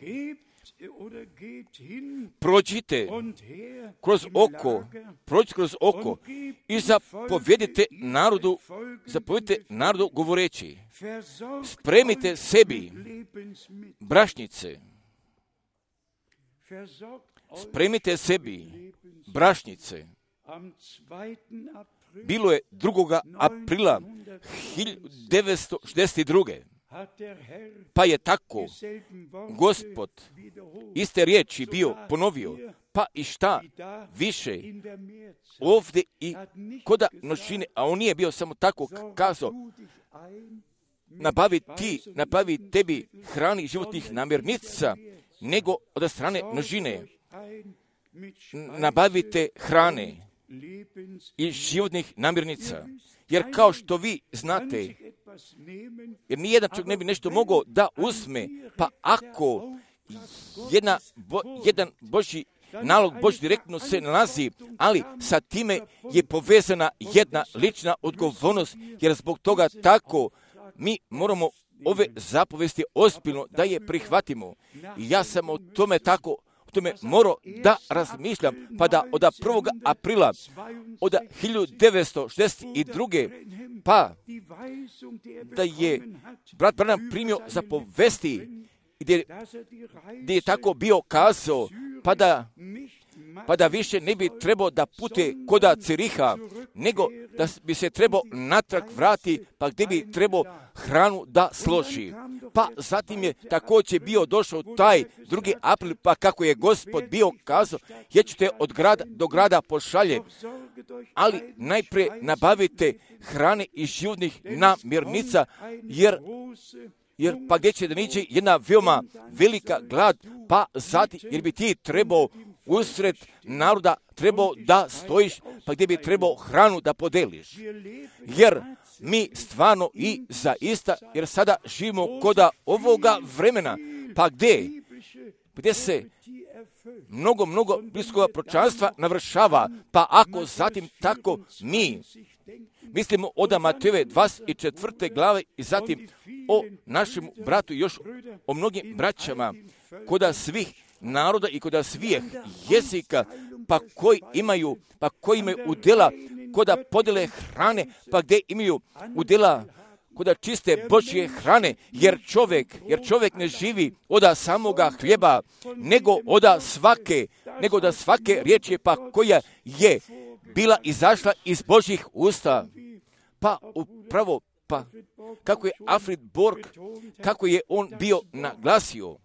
prođite kroz oko, prođite kroz oko i zapovjedite narodu, zapovjedite narodu govoreći, spremite sebi brašnice, spremite sebi brašnice. Bilo je drugoga aprila hiljadu devetsto šezdeset druge. Pa je tako Gospod iste riječi bio ponovio, pa i šta više ovdje i koda noćine, a on nije bio samo tako kazao, nabavi ti, nabavi tebi hrani životnih namirnica, nego od strane množine nabavite hrane i životnih namirnica. Jer kao što vi znate, jer nijedan čovjek ne bi nešto mogao da uzme, pa ako jedna, bo, jedan Božji nalog Božji direktno se nalazi, ali sa time je povezana jedna lična odgovornost, jer zbog toga tako mi moramo ove zapovesti ozbiljno da je prihvatimo. I ja sam o tome tako, o tome morao da razmišljam, pa da od prvog aprila od hiljadu devetsto šezdeset druge pa da je brat Branham primio zapovesti gdje, gdje je tako bio kazao, pa da, pa da više ne bi trebao da pute koda Ciriha, nego da bi se trebao natrag vrati, pa gdje bi trebao hranu da složi. Pa zatim je također bio došao taj drugi april, pa kako je Gospod bio kazao, jer ćete od grada do grada pošalje, ali najprije nabavite hrane i životnih namirnica, jer jer pa gdje će da niće jedna veoma velika glad, pa zatim, jer bi ti trebao usred naroda trebao da stojiš, pa gdje bi trebao hranu da podeliš. Jer mi stvarno i zaista, jer sada živimo koda ovoga vremena, pa gdje, gdje se mnogo, mnogo bliskoga proročanstva navršava, pa ako zatim tako mi mislimo od Matejove dvadeset četvrte glave i zatim o našem bratu, još o mnogim braćama, koda svih naroda i koda svih jezika, pa koji imaju, pa koji imaju udjela koda podjele hrane, pa gdje imaju udjela koda čiste Božje hrane, jer čovjek, jer čovjek ne živi oda samoga hljeba, nego oda svake, nego da svake riječi pa koja je bila izašla iz Božjih usta. Pa upravo, pa kako je Alfred Borg, kako je on bio naglasio,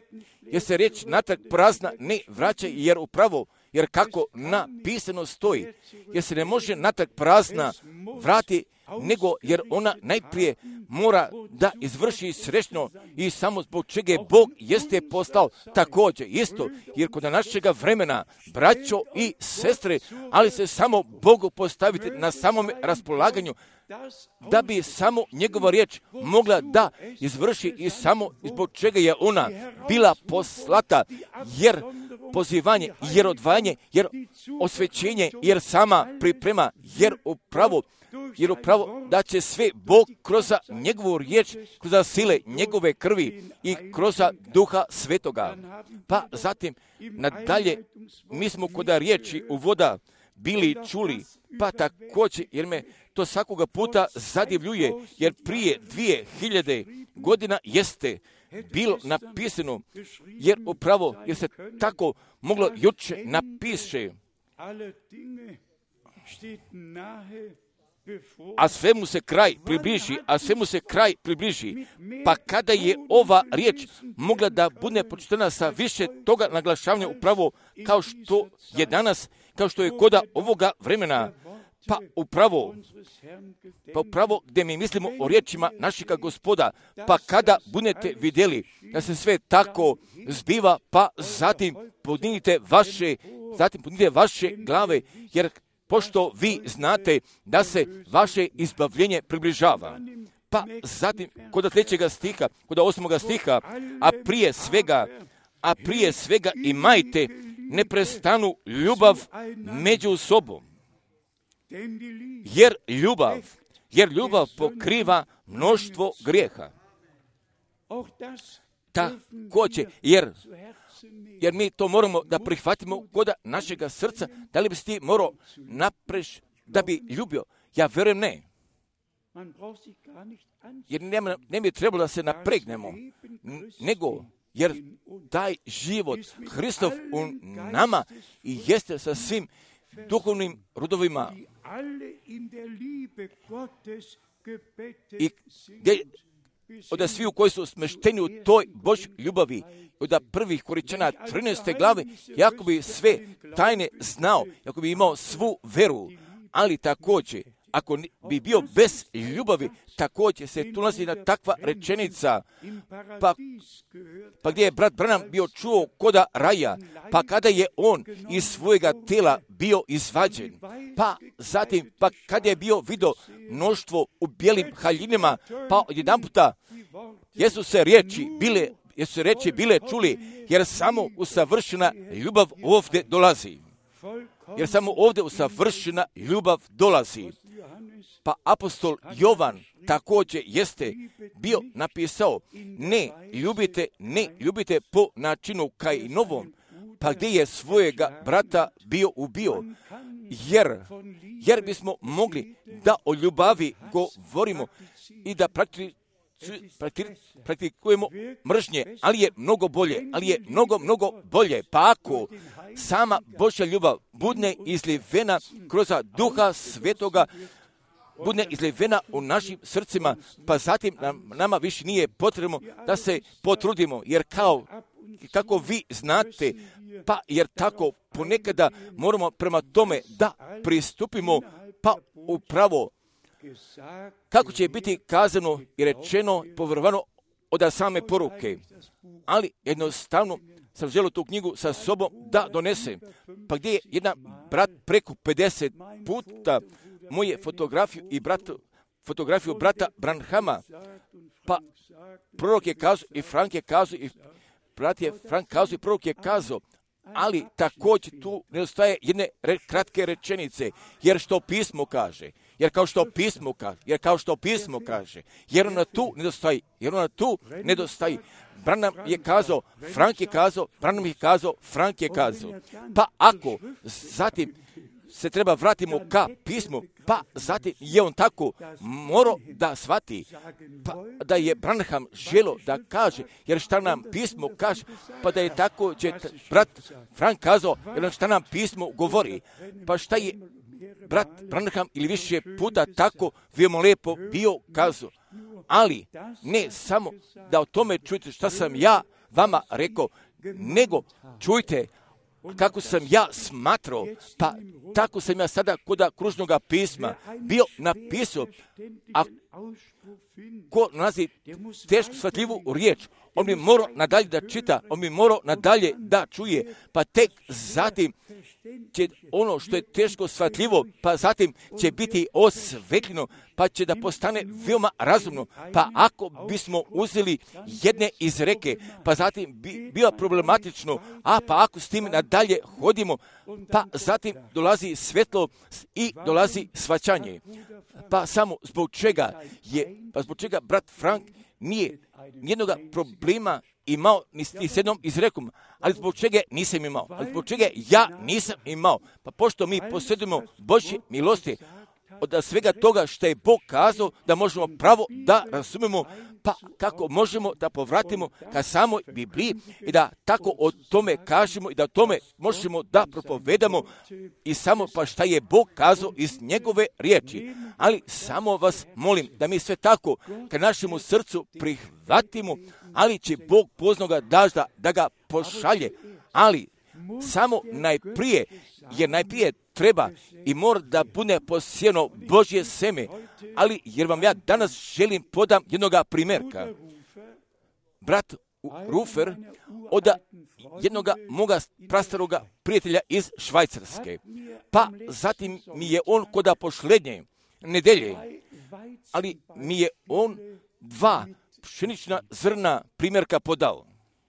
jer se riječ natrag prazna ne vraća, jer upravo, jer kako napisano stoji, jer se ne može natrag prazna vrati, nego jer ona najprije mora da izvrši srećno i samo zbog čega je Bog jeste postao također isto, jer kod našega vremena, braćo i sestre, ali se samo Bogu postaviti na samom raspolaganju, da bi samo njegova riječ mogla da izvrši i samo zbog čega je ona bila poslata, jer pozivanje, jer odvajanje, jer osvećenje, jer sama priprema, jer upravo jer upravo da će sve Bog kroz njegovu riječ, kroz sile njegove krvi i kroz Duha Svetoga. Pa zatim nadalje mi smo kod riječi uvoda bili čuli, pa također, jer me to svakoga puta zadivljuje, jer prije dvije hiljade godina jeste bilo napisano, jer upravo, jer se tako moglo juče napiše, a sve mu se kraj približi, a sve mu se kraj približi. Pa kada je ova riječ mogla da bude počitana sa više toga naglašavanja upravo kao što je danas, kao što je koda ovoga vremena, pa upravo, pa upravo gdje mi mislimo o riječima našega Gospoda, pa kada budete vidjeli da se sve tako zbiva, pa zatim podignite vaše, zatim podignite vaše glave, jer pošto vi znate da se vaše izbavljenje približava. Pa zatim, kod trećega stiha, kod osmoga stiha, a prije svega, a prije svega imajte neprestanu ljubav među sobom. Jer ljubav, jer ljubav pokriva mnoštvo grijeha. Također, jer jer mi to moramo da prihvatimo kod našega srca. Da li bi si ti morao napreš da bi ljubio? Ja vjerujem ne. Jer nema, ne bi trebalo da se napregnemo, nego jer taj život Hristov u nama i jeste sa svim duhovnim rodovima i gdje od svi u koji su smešteni u toj Božjoj ljubavi, od prvih Koričana trinaeste glave, jako bi sve tajne znao, jako bi imao svu veru, ali također, ako bi bio bez ljubavi, također se tu nalazi jedna takva rečenica, pa, pa gdje je brat Branham bio čuo koda raja, pa kada je on iz svojega tela bio izvađen, pa zatim, pa kada je bio vidio mnoštvo u bijelim haljinama, pa odjedan puta jesu se riječi bile, jesu se riječi bile čuli, jer samo usavršena ljubav ovdje dolazi. Jer samo ovdje usavršena ljubav dolazi. Pa apostol Jovan također jeste bio napisao, ne ljubite, ne ljubite po načinu Kainovom, pa gdje je svojega brata bio ubio. Jer, jer bismo mogli da o ljubavi govorimo i da praktično praktikujemo mržnje, ali je mnogo bolje, ali je mnogo, mnogo bolje. Pa ako sama Božja ljubav budne izlivena kroz Duha Svetoga, budne izlivena u našim srcima, pa zatim nam, nama više nije potrebno da se potrudimo, jer kao kako vi znate, pa jer tako ponekada moramo prema tome da pristupimo, pa upravo kako će biti kazano i rečeno, povrvano od same poruke. Ali jednostavno sam želio tu knjigu sa sobom da donesem. Pa gdje je jedan brat preko pedeset puta moje fotografiju i brat, fotografiju brata Branhama, pa prorok je kazao i Frank je kazao i brat je Frank kazao i prorok je kazao, ali također tu nedostaje jedne re, kratke rečenice, jer što pismo kaže, jer kao što pismo kaže, jer kao što pismo kaže, jer ona tu nedostaje, jer ona tu nedostaje. Branham je kazao, Frank je kazao, Branham je kazao, Frank je kazao. Pa ako zatim se treba vratimo ka pismu, pa zatim je on tako morao da shvati, pa da je Branham želo da kaže, jer šta nam pismo kaže, pa da je tako će brat Frank kazao, jer šta nam pismo govori, pa šta je brat Branham ili više puta tako veoma lepo bio kazao. Ali ne samo da o tome čujete šta sam ja vama rekao, nego čujte kako sam ja smatrao, pa tako sam ja sada kod kružnoga pisma bio napisao, a ko nalazi tešku shvatljivu riječ, on bi morao nadalje da čita, on bi morao nadalje da čuje, pa tek zatim će ono što je teško shvatljivo, pa zatim će biti osvetljeno, pa će da postane veoma razumno. Pa ako bismo uzeli jedne izreke, pa zatim bi bilo problematično, a pa ako s tim nadalje hodimo, pa zatim dolazi svetlo i dolazi shvaćanje. Pa samo zbog čega je, pa zbog čega brat Frank nije nijednog problema imao ni s jednom izrekom, ali zbog čega nisam imao, ali zbog čega ja nisam imao, pa pošto mi posjedujemo Božje milosti, od svega toga što je Bog kazao da možemo pravo da razumemo, pa kako možemo da povratimo ka samoj Bibliji i da tako o tome kažemo i da o tome možemo da propovedamo i samo pa šta je Bog kazao iz njegove riječi. Ali samo vas molim da mi sve tako ka našemu srcu prihvatimo, ali će Bog poznoga dažda da ga pošalje, ali samo najprije, jer najprije treba i mora da bude posijeno Božje seme, ali jer vam ja danas želim podam jednoga primjerka. Brat Rufer od jednoga moga prastaroga prijatelja iz Švajcarske, pa zatim mi je on koda pošlednje nedelje, ali mi je on dva pšenična zrna primjerka podao.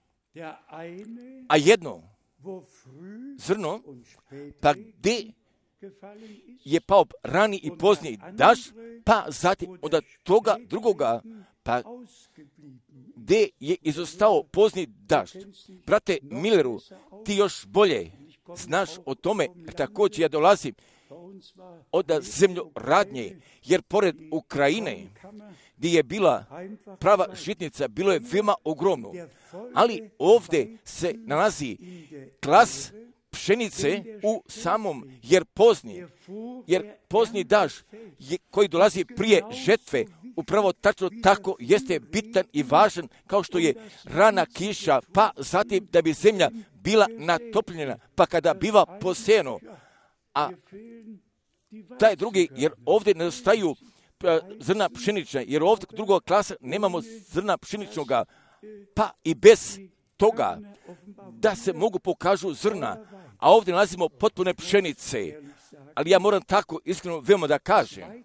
A jedno zrno, pa gdje je pao rani i pozni daš, pa zatim od toga drugoga, pa gdje je izostao pozni dašt. Brate Milleru, ti još bolje znaš o tome, jer također ja dolazim od zemljoradnje, jer pored Ukrajine, gdje je bila prava žitnica, bilo je veoma ogromno. Ali ovdje se nalazi klas pšenice u samom, jer pozni, jer pozni daž je, koji dolazi prije žetve, upravo tačno tako jeste bitan i važan kao što je rana kiša, pa zatim da bi zemlja bila natopljena, pa kada biva posejano, a taj drugi, jer ovdje nedostaju zrna pšenična, jer ovdje druga klasa nemamo zrna pšeničnoga, pa i bez toga da se mogu pokažu zrna, a ovdje nalazimo potpune pšenice. Ali ja moram tako iskreno veoma da kažem,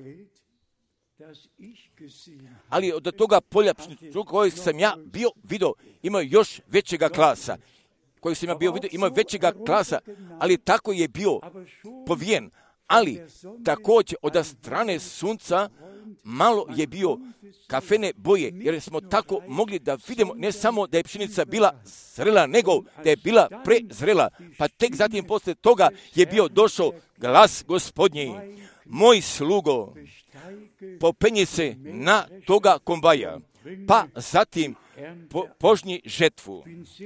ali od toga polja pšeničnog kojeg sam ja bio vidio, ima još većega klasa, kojeg sam ja bio vidio, ima većega klasa, ali tako je bio povijen. Ali također od strane sunca malo je bio kafene boje, jer smo tako mogli da vidimo ne samo da je pšenica bila zrela, nego da je bila prezrela. Pa tek zatim posle toga je bio došao glas Gospodnji, moj slugo, popenji se na toga kombaja, pa zatim po, požnji žetvu.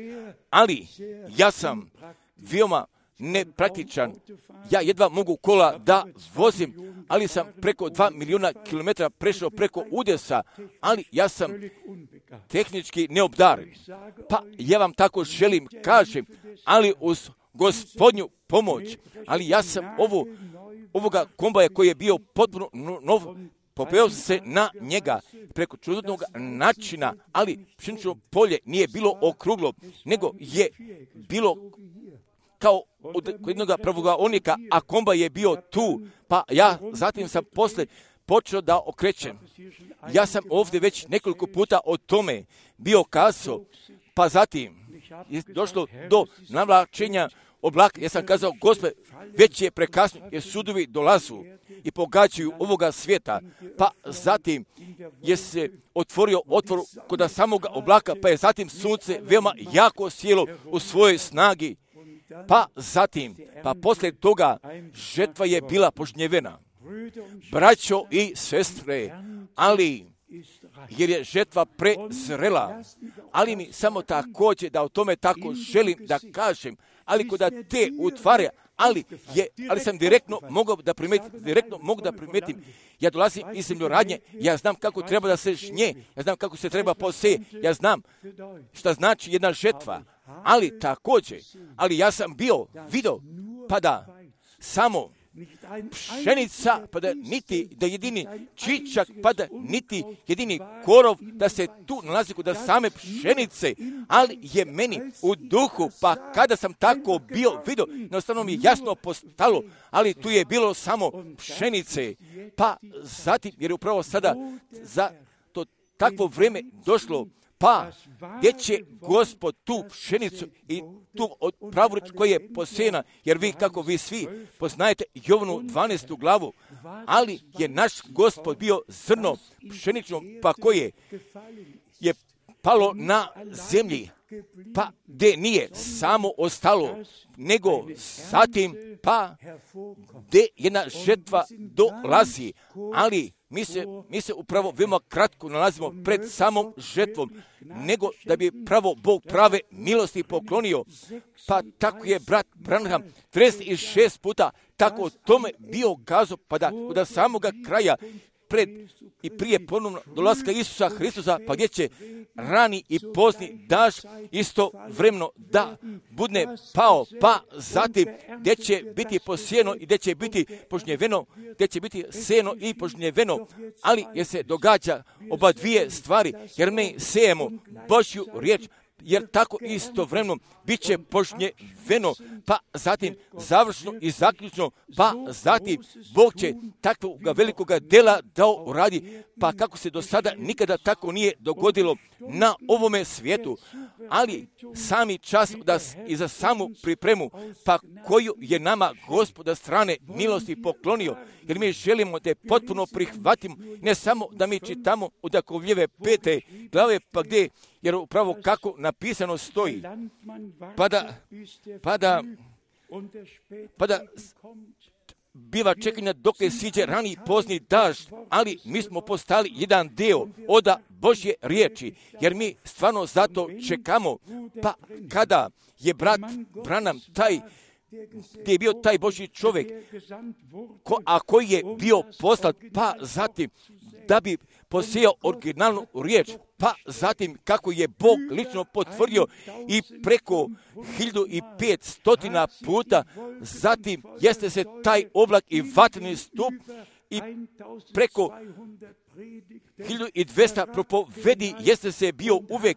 Ali ja sam veoma nepraktičan, ja jedva mogu kola da vozim, ali sam preko dva miliona kilometara prešao preko udesa, ali ja sam tehnički neobdaren. Pa ja vam tako želim, kažem, ali uz Gospodnju pomoć, ali ja sam ovo, ovoga kombaja koji je bio potpuno nov, popeo se na njega preko čudnog načina, ali pšenično polje nije bilo okruglo, nego je bilo kao od jednog pravogaonika, a komba je bio tu, pa ja zatim sam posle počeo da okrećem. Ja sam ovdje već nekoliko puta o tome bio kazao, pa zatim je došlo do navlačenja oblaka. Ja sam kazao, Gospode, već je prekasno, jer sudovi dolazu i pogađaju ovoga svijeta, pa zatim je se otvorio otvor kod samoga oblaka, pa je zatim sunce veoma jako sjelo u svojoj snagi. Pa zatim, pa poslije toga, žetva je bila požnjevena. Braćo i sestre, ali, jer je žetva prezrela, ali mi samo također da o tome tako želim da kažem, ali kod te utvare, ali, je, ali sam direktno mogao da primetim, direktno mogu da primetim, ja dolazim iz zemljoradnje, ja znam kako treba da se žnje, ja znam kako se treba poseje, ja znam šta znači jedna žetva, ali također, ali ja sam bio, vidio, pa da samo pšenica, pa da niti da jedini čičak, pa da niti jedini korov, da se tu nalazi kod same pšenice, ali je meni u duhu, pa kada sam tako bio vidio, jednostavno mi jasno postalo, ali tu je bilo samo pšenice, pa zatim, jer je upravo sada za to takvo vrijeme došlo, pa gdje će Gospod tu pšenicu i tu pravu reč koja je posejena, jer vi kako vi svi poznajete Jovanu dvanaestu glavu, ali je naš Gospod bio zrno pšenično, pa koje je palo na zemlji, pa gdje nije samo ostalo, nego zatim pa gdje jedna žetva dolazi, ali mi se, mi se upravo veoma kratko nalazimo pred samom žetvom, nego da bi pravo Bog prave milosti poklonio. Pa tako je brat Branham trideset šest puta tako o tome bio kazao, pa da od samoga kraja pred i prije ponovno dolaska Isusa Hristusa, pa gdje će rani i pozni daž isto vremeno da budne pao, pa zatim gdje će biti posijeno i gdje će biti požnjeveno, gdje će biti sejeno i požnjeveno, ali jer se događa oba dvije stvari, jer mi sejemo Božju riječ, jer tako istovremeno bit će požnjeveno, pa zatim završno i zaključno, pa zatim Bog će takvog velikoga dela da uradi, pa kako se do sada nikada tako nije dogodilo na ovome svijetu, ali sami čas da i za samu pripremu, pa koju je nama Gospoda strane milosti poklonio, jer mi želimo da je potpuno prihvatimo, ne samo da mi čitamo od Jakovljeve pete glave, pa gdje, jer upravo kako napisano stoji, pa da, pa da, pa da biva čekanja dok ne siđe rani pozni dažd, ali mi smo postali jedan dio od Božje riječi, jer mi stvarno zato čekamo, pa kada je brat Branham taj, gdje je bio taj Božji čovjek, ko, a koji je bio poslat, pa zatim da bi posijao originalnu riječ, pa zatim kako je Bog lično potvrdio i preko hiljadu petsto puta, zatim jeste se taj oblak i vatreni stup i preko hiljadu dvjesto propovedi jeste se bio uvijek,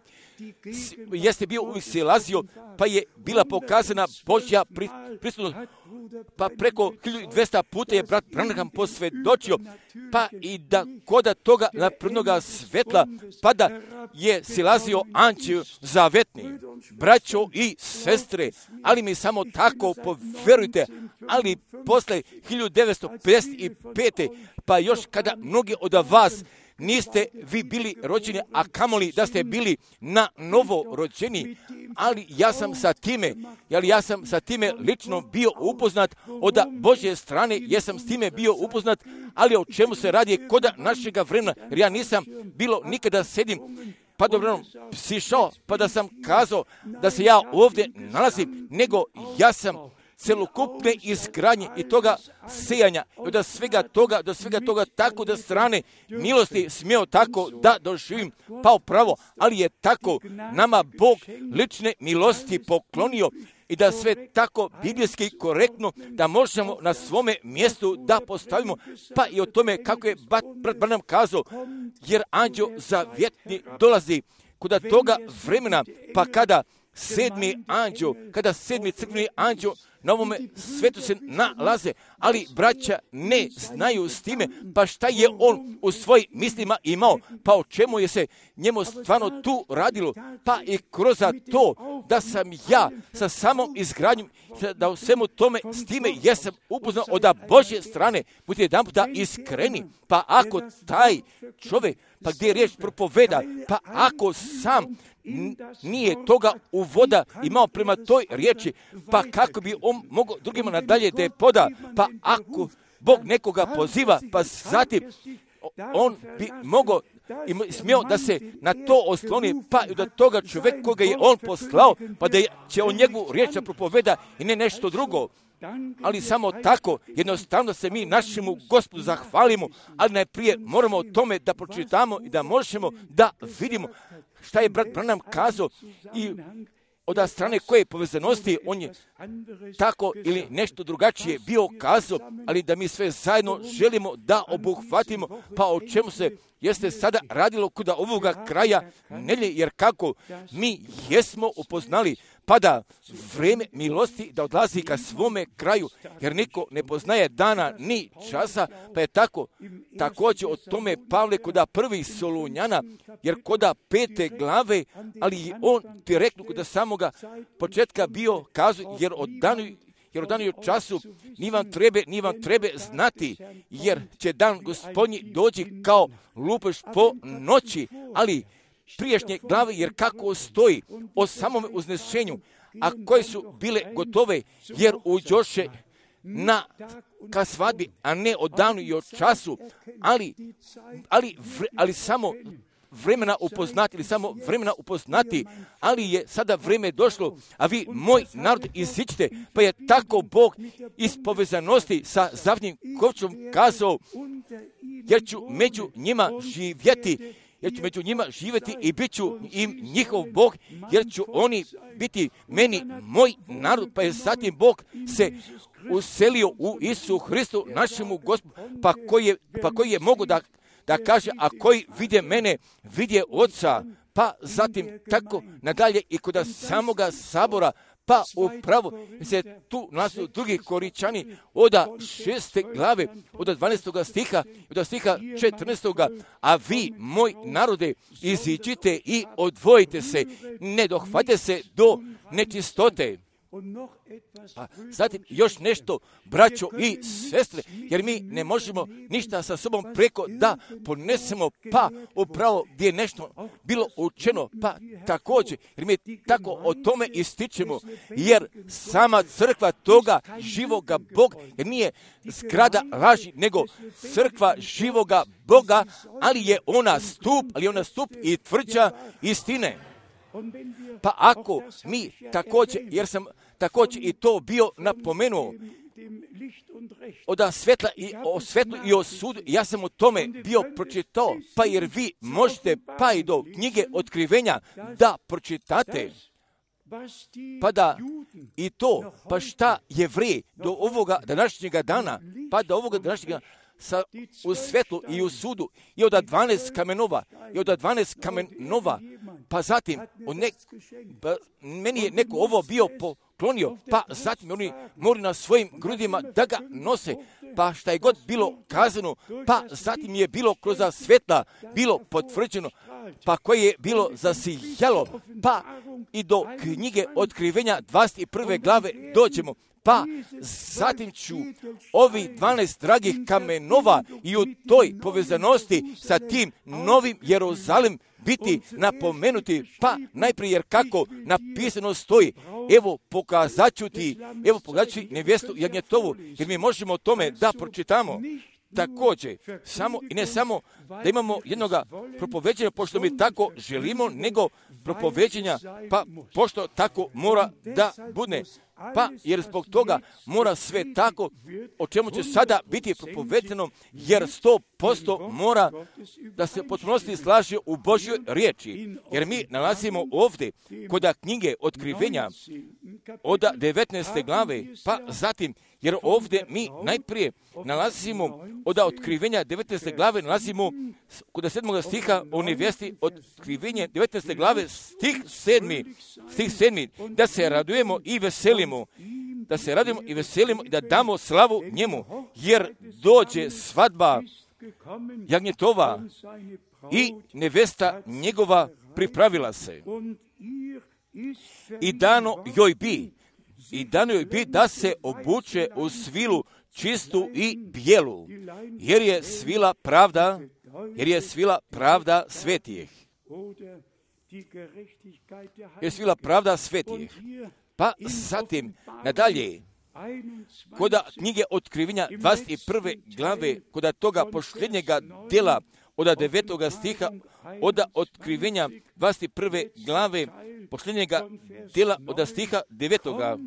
jeste bio uvijek silazio, pa je bila pokazana Božja prisutnost. Pa preko hiljadu dvjesto puta je brat Branham posvjedočio, pa i da koda toga naprednoga svetla, pa da je silazio anđeo zavetni. Braćo i sestre, ali mi samo tako povjerujte, ali posle hiljadu devetsto pedeset pete. pa još kada mnogi od vas niste vi bili rođeni, a kamoli da ste bili na novo rođeni, ali ja sam sa time, ali ja sam sa time lično bio upoznat od Božje strane, jesam s time bio upoznat, ali o čemu se radi kod našega vremena, jer ja nisam bilo nikada sedim, pa dobro sišao, pa da sam kazao da se ja ovdje nalazim, nego ja sam celokupne izgradnje i toga sejanja, i od svega toga, do svega toga tako da strane milosti smio tako da doživim, pa upravo, ali je tako nama Bog lične milosti poklonio i da sve tako biblijski korektno da možemo na svome mjestu da postavimo, pa i o tome kako je brat Branham kazao, jer anđeo zavjetni dolazi kod toga vremena, pa kada sedmi anđeo, kada sedmi crkveni anđeo na ovome svetu se nalaze, ali braća ne znaju s time, pa šta je on u svojim mislima imao, pa o čemu je se njemu stvarno tu radilo, pa i kroz to da sam ja sa samom izgradnjom, da u svemu tome s time jesam upoznao od Božje strane, budite jedan puta iskreni, pa ako taj čovjek, pa gdje je riječ propoveda, pa ako sam nije toga uvoda imao prema toj riječi, pa kako bi on mogao drugima nadalje da je poda, pa ako Bog nekoga poziva, pa zatim on bi mogao i smio da se na to osloni, pa i da toga čovjeka koga je on poslao, pa da će on njegovu riječ propoveda i ne nešto drugo. Ali samo tako, jednostavno se mi našemu Gospodu zahvalimo, ali najprije moramo o tome da pročitamo i da možemo da vidimo šta je brat Branham kazao i od strane koje povezanosti on je tako ili nešto drugačije bio kazao, ali da mi sve zajedno želimo da obuhvatimo, pa o čemu se jeste sada radilo kod ovoga kraja nelje, jer kako mi jesmo upoznali pa da vreme milosti da odlazi ka svome kraju, jer niko ne poznaje dana ni časa, pa je tako također o tome Pavle koda prvih Solunjana, jer koda pete glave, ali on direktno koda samoga početka bio kazao, jer od danu jer u danu času ni vam trebe, ni vam trebe znati, jer će dan Gospodnji doći kao lupež po noći, ali priješnje glave, jer kako stoji o samom uznešenju, a koje su bile gotove, jer uđoše na ka svadbi, a ne o danu i o času, ali, ali, ali samo vremena upoznati, ili samo vremena upoznati, ali je sada vrijeme došlo, a vi, moj narod, iziđite, pa je tako Bog iz povezanosti sa zavnim kovčom kazao, jer ću među njima živjeti, jer ću među njima živjeti i bit ću im njihov Bog, jer ću oni biti meni moj narod, pa je zatim Bog se uselio u Isu Hristu, našemu Gospodu, pa koji je, pa koji je mogu da da kaže, a koji vidje mene, vidje Oca, pa zatim tako nadalje i kod samoga sabora, pa upravo se tu nasu drugi Koričani od šeste glave, od dvanaestoga stiha, od stiha četrnaestoga, a vi, moj narode, iziđite i odvojite se, ne dohvate se do nečistote. Pa zatim još nešto, braćo i sestre, jer mi ne možemo ništa sa sobom preko da ponesemo, pa upravo gdje je nešto bilo učeno, pa također, jer mi tako o tome ističemo, jer sama crkva toga živoga Boga, jer nije zgrada laži, nego crkva živoga Boga, ali je ona stup, ali je ona stup i tvrđa istine. Pa ako mi također, jer sam također i to bio napomenuo, od svetla i o svetlu i o sudu. Ja sam u tome bio pročitao, pa jer vi možete pa i do knjige Otkrivenja da pročitate, pa da i to, pa šta Jevreji do ovoga današnjega dana, pa do ovoga današnjega sa, u svetlu i u sudu, i od dvanaest kamenova, i od dvanaest kamenova, pa zatim, od nek, pa meni je neko ovo bio poklonio, pa zatim oni moraju na svojim grudima da ga nose, pa šta je god bilo kazano, pa zatim je bilo kroz svetla, bilo potvrđeno, pa koje je bilo zasijalo, pa i do knjige Otkrivenja dvadeset prve glave dođemo, pa zatim ću ovih dvanaest dragih kamenova i u toj povezanosti sa tim novim Jeruzalem biti napomenuti, pa najprije jer kako napisano stoji, evo pokazat ću ti, evo pokazat ću nevjestu jagnjetovu, jer mi možemo o tome da pročitamo. Također, samo i ne samo da imamo jednoga propoveđenja, pošto mi tako želimo, nego propoveđenja, pa pošto tako mora da bude. Pa jer zbog toga mora sve tako, o čemu će sada biti propoveđeno, jer sto posto mora da se potpunosti slaže u Božjoj riječi. Jer mi nalazimo ovdje kod knjige Otkrivenja od devetnaeste glave, pa zatim, jer ovdje mi najprije nalazimo od Otkrivenja devetnaeste glave, nalazimo kod sedmog stiha o nevjesti, Otkrivenje devetnaeste glave, stih sedmi, stih sedmi, da se radujemo i veselimo, da se radujemo i veselimo i da damo slavu njemu, jer dođe svadba jagnjetova i nevesta njegova pripravila se. I dano joj bi, i dano joj bi da se obuče u svilu čistu i bijelu, jer je svila pravda, jer je svila pravda svetijih. Jer je svila pravda svetijih. Pa zatim, nadalje, kod knjige Otkrivenja dvadeset prve glave, kod toga posljednjega djela od devetoga stiha, od Otkrivenja dvadeset prve glave, posljednjega djela od stiha devetoga.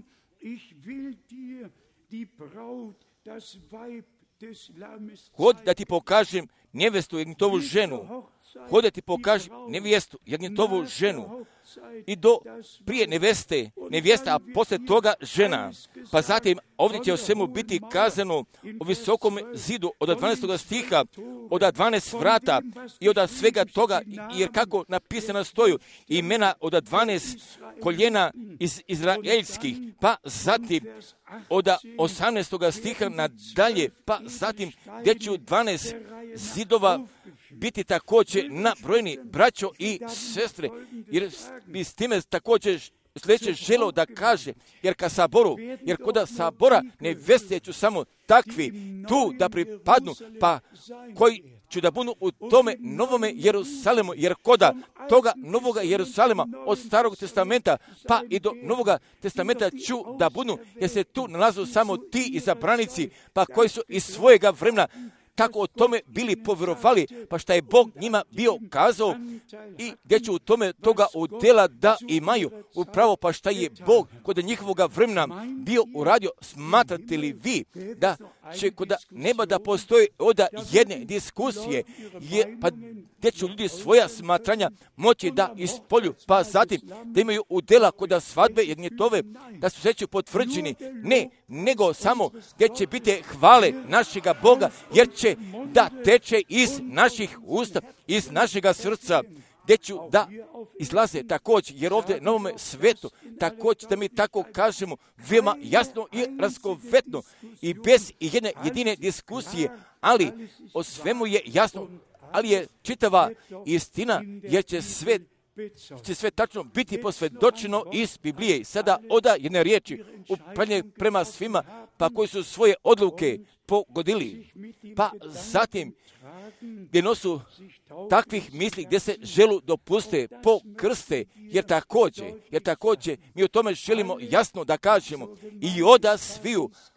Hod da ti pokažem nevjestu jagnjetovu ženu. Hod da ti pokažem nevjestu jagnjetovu ženu. I do prije neveste, nevjesta, a poslije toga žena. Pa zatim ovdje će o svemu biti kazano o visokom zidu od dvanaestog stiha, od dvanaest vrata i od svega toga, jer kako napisano stoju imena od dvanaest koljena iz izraelskih, pa zatim od osamnaestog stiha nadalje, pa zatim gdje će dvanaest zidova biti također nabrojeni, braćo i sestre, jer bi s time također sljedeće želo da kaže, jer ka saboru, jer kod sabora nevjeste ću samo takvi tu da pripadnu, pa koji ću da budu u tome novome Jerusalemu, jer koda toga novoga Jerusalema od starog testamenta pa i do novoga testamenta ću da budu, jer se tu nalazu samo ti izabranici, pa koji su iz svojega vremena tako o tome bili povjerovali, pa šta je Bog njima bio kazao i gdje će u tome toga udjela da imaju. Upravo pa šta je Bog kod njihovoga vremena bio uradio, smatrate li vi da će kod neba da postoji od jedne diskusije, je, pa gdje će ljudi svoja smatranja moći da ispolju, pa zatim da imaju udjela kod svadbe jagnjetove, da su sveći potvrđeni, ne, nego samo gdje će biti hvale našega Boga, jer će da teče iz naših usta, iz našega srca, gdje ću da izlaze također, jer ovdje na ovome svetu, također da mi tako kažemo, veoma jasno i razgovetno i bez jedne jedine diskusije, ali o svemu je jasno, ali je čitava istina, jer će sve će sve tačno biti posvjedočeno iz Biblije. Sada oda jedne riječi upravljanje prema svima, pa koji su svoje odluke pogodili. Pa zatim gdje nosu takvih misli gdje se želu dopuste po krste, jer također, jer također mi o tome želimo jasno da kažemo i oda sviju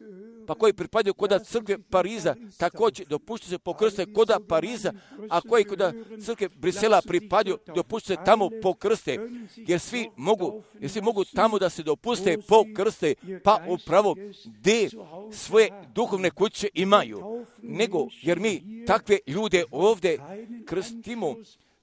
pa koji pripadaju koda crkve Pariza, također dopušta se pokrste koda Pariza, a koji koda crkve Brisela pripadaju, dopušta se tamo pokrste, jer svi mogu, jer svi mogu tamo da se dopuste pokrste, pa upravo gdje svoje duhovne kuće imaju, nego jer mi takve ljude ovdje krstimo,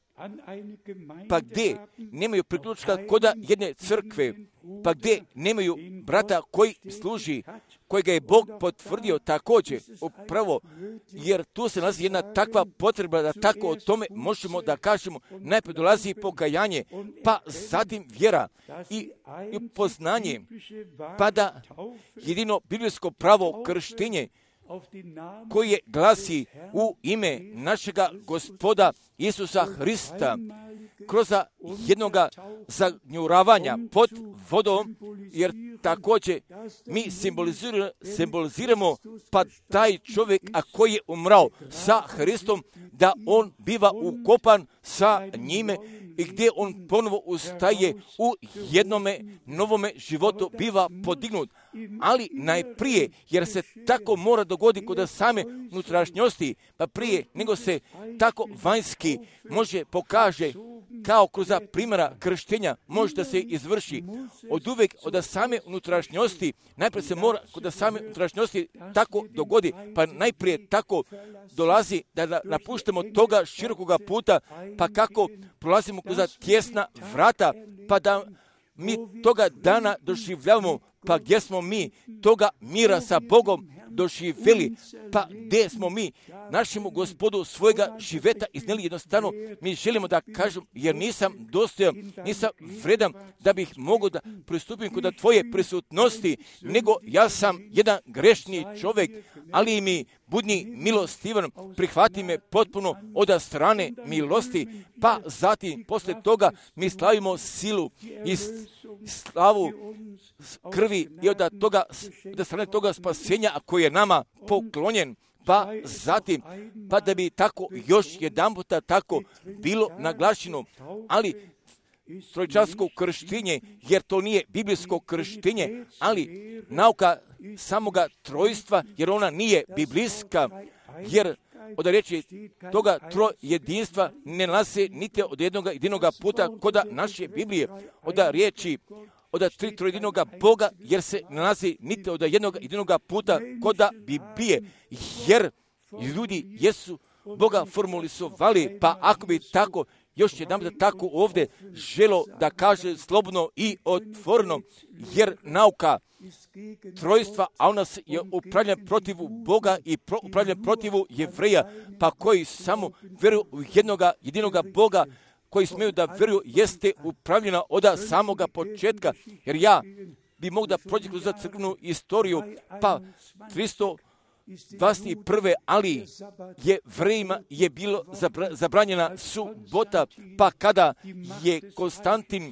pa gdje nemaju priključka koda jedne crkve, pa gdje nemaju brata koji služi, kojega je Bog potvrdio također upravo, jer tu se nalazi jedna takva potreba da tako o tome možemo da kažemo, najprije dolazi pokajanje, pa zatim vjera i, i poznanje, pa da jedino biblijsko pravo krštenje koje glasi u ime našega Gospoda Isusa Hrista kroz jednoga zagnjuravanja pod vodom, jer također mi simboliziramo, simboliziramo pa taj čovjek, a koji je umrao sa Hristom, da on biva ukopan sa njime i gdje on ponovo ustaje u jednome novome životu, biva podignut. Ali najprije, jer se tako mora dogoditi kod same unutrašnjosti, pa prije nego se tako vanjski može pokaže kao kroz primjera krštenja može da se izvrši. Od uvijek od same unutrašnjosti, najprije se mora kod same unutrašnjosti tako dogodi, pa najprije tako dolazi da napuštamo toga širokoga puta, pa kako prolazimo kroz tjesna vrata, pa da mi toga dana doživljavamo, pa gdje smo mi toga mira sa Bogom doživjeli, pa gdje smo mi našemu Gospodu svojega života iznijeli. Jednostavno mi želimo da kažem, jer nisam dostojan, nisam vredan da bih mogao da pristupim kod tvoje prisutnosti, nego ja sam jedan grešni čovjek, ali mi budni milostivan, prihvati me potpuno od strane milosti, pa zatim poslije toga mi slavimo silu i slavu krvi i od toga, od strane toga spasenja koji je nama poklonjen, pa zatim, pa da bi tako još jedan puta tako bilo naglašeno, ali trojčansko krštenje, jer to nije biblijsko krštenje, ali nauka samoga trojstva, jer ona nije biblijska, jer od riječi toga trojedinstva ne nalazi niti od jednog jedinoga puta koda naše Biblije, od riječi od tri trojedinoga Boga, jer se nalazi niti od jednog jedinoga puta koda Biblije, jer ljudi jesu Boga formulizovali, pa ako bi tako još jedan da tako ovdje želo da kaže slobodno i otvoreno, jer nauka trojstva, a ona je upravljena protivu Boga i pro, upravljena protivu Jevreja, pa koji samo vjeruju u jednoga jedinoga Boga, koji smiju da vjeruju, jeste upravljena od samoga početka, jer ja bi mogu da prođem kroz crkvenu istoriju, pa tristo dvadeset prve ali je Jevrejima je bilo zabranjena subota, pa kada je Konstantin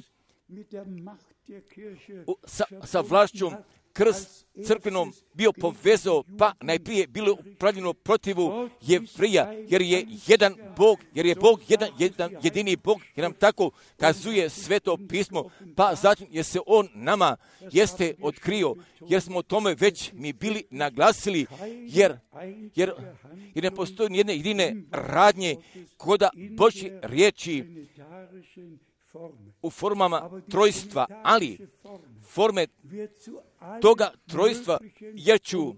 sa, sa vlašćom krst crkvenom bio povezao, pa najprije bilo upravljeno protivu Jevreja, jer je jedan Bog, jer je Bog jedan, jedan jedini Bog, jer nam tako kazuje Sveto pismo, pa zatim je se on nama jeste otkrio, jer smo o tome već mi bili naglasili, jer, jer, jer ne postoji nijedne jedine radnje koda Božje riječi u formama trojstva, ali forme toga trojstva jer ću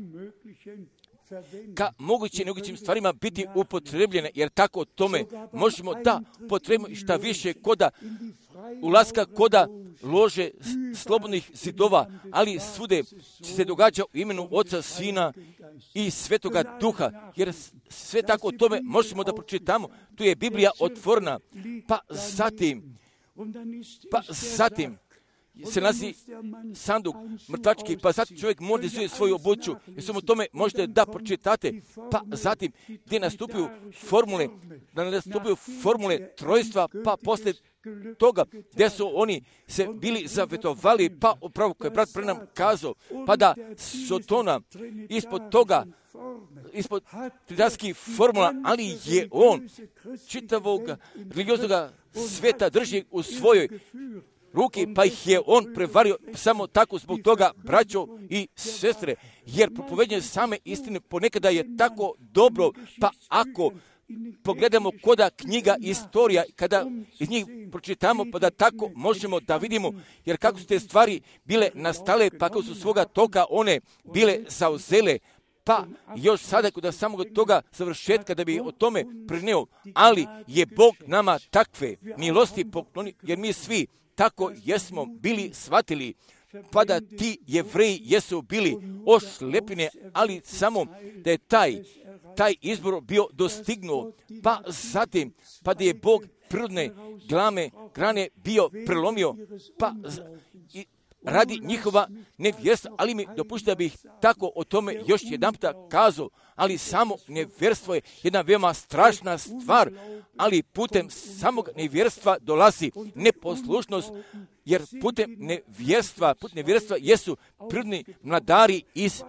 ka mogućim mogućim stvarima biti upotrebljene, jer tako o tome možemo da potrebimo i šta više koda ulaska koda lože slobodnih zidova, ali svude će se događa u imenu Oca, Sina i Svetoga Duha, jer sve tako o tome možemo da pročitamo. Tu je Biblija otvorena, pa zatim, pa zatim se nalazi sanduk mrtvački, pa zatim čovjek mora izuje svoju obuću, jer samo tome možete da pročitate, pa zatim gdje nastupaju formule, da nastupaju formule trojstva, pa poslije toga gdje su oni se bili zavetovali, pa upravo koji je brat pre nam kazao, pa da Sotona ispod toga, ispod tridatskih formula, ali je on čitavog religioznog sveta drži u svojoj ruke, pa ih je on prevario samo tako zbog toga, braćo i sestre, jer propovedanje same istine ponekada je tako dobro, pa ako pogledamo koda knjiga istorija, kada iz njih pročitamo, pa da tako možemo da vidimo, jer kako su te stvari bile nastale, pa kako su svoga toka one bile zauzele, pa još sada kod samog toga završetka da bi o tome preneo, ali je Bog nama takve milosti pokloni, jer mi svi tako jesmo bili shvatili, pa da ti Jevreji jesu bili ošlepine, ali samo da je taj, taj izbor bio dostignuo, pa zatim, pa da je Bog prirodne glame, grane bio prelomio, pa i radi njihova nevjerstva, ali mi dopušta da bih tako o tome još jedan puta kazao, ali samo nevjerstvo je jedna veoma strašna stvar, ali putem samog nevjerstva dolazi neposlušnost, jer putem nevjerstva, putem nevjerstva jesu prirodni mladari iz...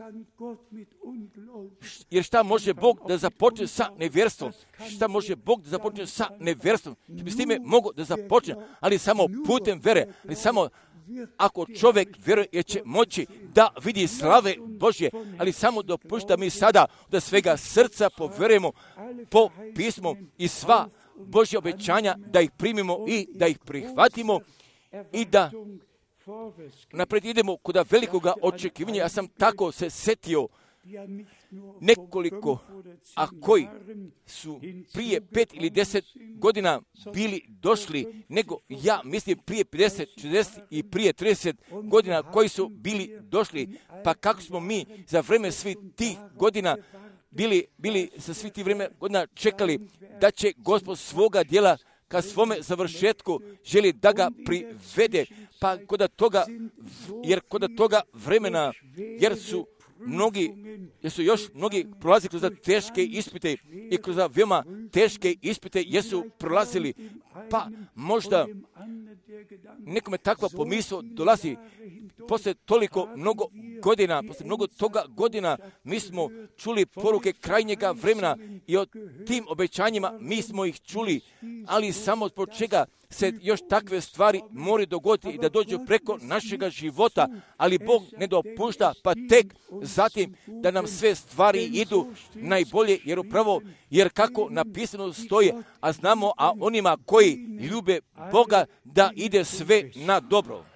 Jer šta može Bog da započne sa nevjerstvom? Šta može Bog da započne sa nevjerstvom? Što bi s time mogo da započne, ali samo putem vere, ali samo ako čovjek vjeruje, jer će moći da vidi slave Božje, ali samo dopušta mi sada da svega srca poverujemo po pismu i sva Božja obećanja, da ih primimo i da ih prihvatimo i da naprijed idemo kod velikoga očekivanja. Ja sam tako se setio nekoliko, a koji su prije pet ili deset godina bili došli, nego ja mislim prije pedeset, šezdeset i prije trideset godina koji su bili došli, pa kako smo mi za vreme svih tih godina bili, bili za svih tih vreme godina čekali da će Gospod svoga djela ka svome završetku želi da ga privede, pa kod toga, jer kod toga vremena, jer su mnogi, jer su još mnogi prolazili kroz teške ispite i kroz veoma teške ispite jesu prolazili, pa možda nekome takva pomisao dolazi posle toliko mnogo godina, posle mnogo toga godina mi smo čuli poruke krajnjega vremena i o tim obećanjima mi smo ih čuli, ali samo zbog čega se još takve stvari moraju dogoditi i da dođu preko našega života, ali Bog ne dopušta, pa tek zatim da nam sve stvari idu najbolje, jer upravo, jer kako napisano stoji, a znamo, a onima koji ljube Boga da ide sve na dobro.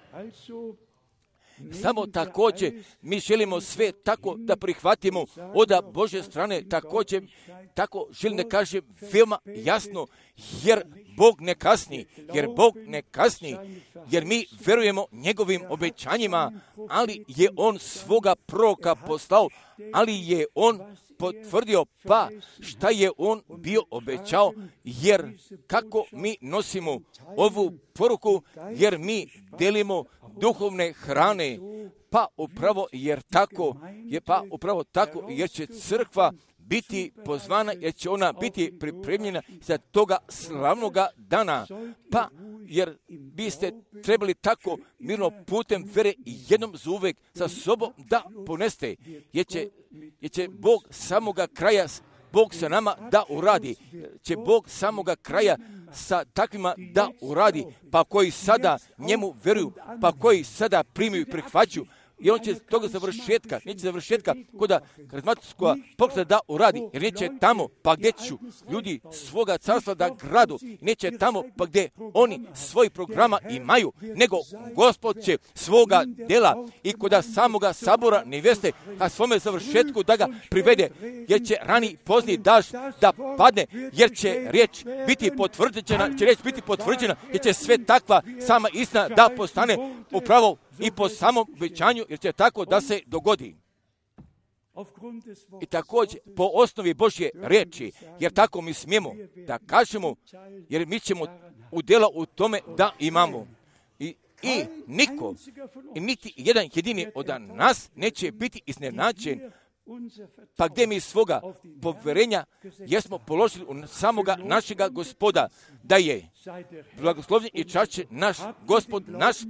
Samo također mi želimo sve tako da prihvatimo od Božje strane, također tako želim da kažem veoma jasno, jer Bog ne kasni, jer Bog ne kasni, jer mi verujemo njegovim obećanjima, ali je on svoga proroka poslao, ali je on potvrdio, pa šta je on bio obećao, jer kako mi nosimo ovu poruku, jer mi delimo duhovne hrane, pa upravo jer tako, je pa upravo tako, jer će crkva biti pozvana, jer će ona biti pripremljena za toga slavnoga dana, pa jer biste trebali tako mirno putem vere jednom za uvek sa sobom da poneste, jer će, jer će Bog samoga kraja, Bog sa nama da uradi, će Bog samoga kraja sa takvima da uradi, pa koji sada njemu veruju, pa koji sada primaju i prihvaćaju, i on će toga završetka, neće završetka koda karizmatskog pokreta da uradi, jer neće tamo pa gdje ću ljudi svoga carstva da gradu, neće tamo pa gdje oni svoj programa imaju, nego Gospod će svoga dela i koda samoga sabora neveste ka svome završetku da ga privede, jer će rani pozni daž da padne, jer će riječ biti potvrđena, će riječ biti potvrđena, jer će sve takva sama istina da postane upravo i po samom obećanju, jer će tako da se dogodi. I također po osnovi Božje riječi, jer tako mi smijemo da kažemo, jer mi ćemo udjela u tome da imamo. I, i niko, i niti jedan jedini od nas neće biti iznenađen, pa gdje mi svoga povjerenja jesmo položili u samoga našega Gospoda, da je blagoslovljen i čašće naš Gospod, naš Bog,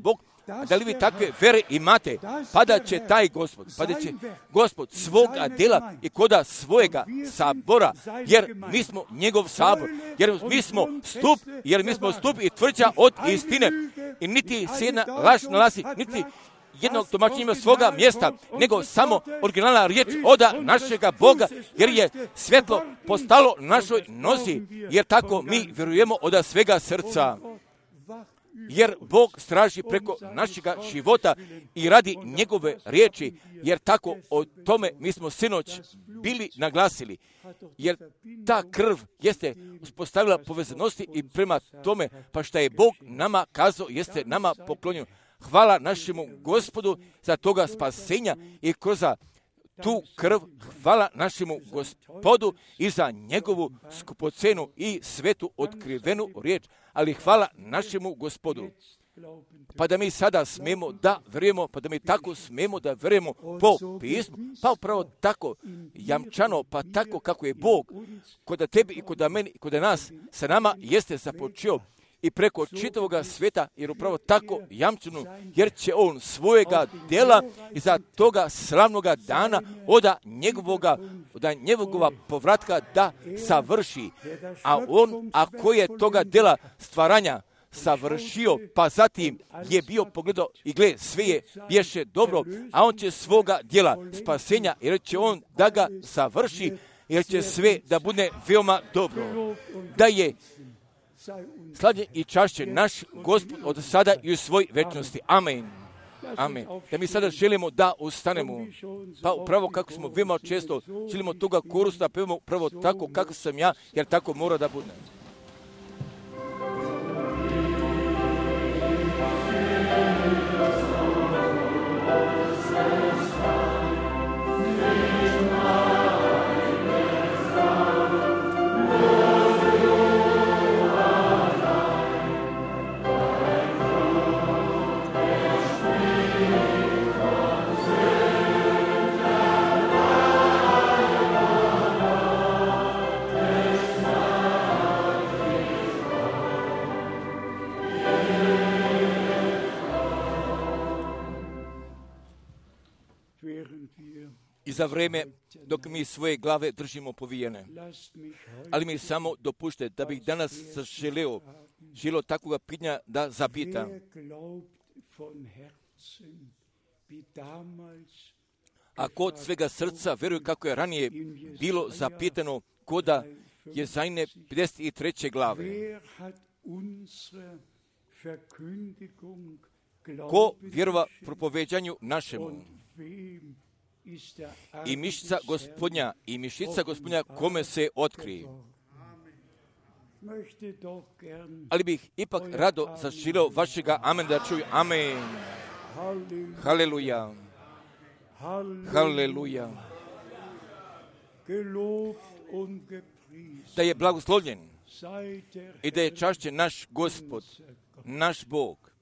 da li vi takve vere imate, pa da će taj Gospod, pa da će Gospod svoga dela i koda svojega sabora, jer mi smo njegov sabor, jer mi smo stup, jer mi smo stup i tvrđa od istine. I niti se jedna laž nalazi, niti jednog tumačenja ima svoga mjesta, nego samo originalna riječ oda našega Boga, jer je svjetlo postalo našoj nozi, jer tako mi vjerujemo oda svega srca. Jer Bog straži preko našega života i radi njegove riječi, jer tako o tome mi smo sinoć bili naglasili. Jer ta krv jeste uspostavila povezanosti i prema tome, pa šta je Bog nama kazao, jeste nama poklonio. Hvala našemu Gospodu za toga spasenja i kroz tu krv, hvala našemu Gospodu i za njegovu skupocenu i svetu otkrivenu riječ, ali hvala našemu Gospodu. Pa da mi sada smemo da vjerujemo, pa da mi tako smemo da vjerujemo po pismu, pa upravo tako jamčano, pa tako kako je Bog kod tebi i kod meni i kod nas sa nama jeste započeo i preko čitavoga svijeta, jer upravo tako jamčeno, jer će on svojega djela i za toga slavnoga dana oda njegovoga, oda njegovog povratka da savrši. A on, ako je toga djela stvaranja savršio, pa zatim je bio pogledao i gled, sve je bješe dobro, a on će svoga djela spasenja, jer će on da ga savrši, jer će sve da bude veoma dobro. Da je slavljen i čašće naš Gospod od sada i u svoj večnosti. Amen. Amen. Da mi sada želimo da ustanemo. Pa upravo kako smo veoma često želimo toga korusta, pevamo upravo tako kako sam ja, jer tako mora da bude. I za vrijeme dok mi svoje glave držimo povijene. Ali mi samo dopušte da bih danas želeo, želeo takvoga pitanja da zapitam. Ako od svega srca vjeruje kako je ranije bilo zapitano koda Jezajne pedeset treće glave. Ko vjerova propoveđanju našemu? I mišica Gospodnja, i mišica Gospodnja kome se otkri. Ali bih ipak rado zaželio vašega amen da čuju. Amen. Haleluja. Haleluja. Da je blagoslovljen i da je čašćen naš Gospod, naš Bog.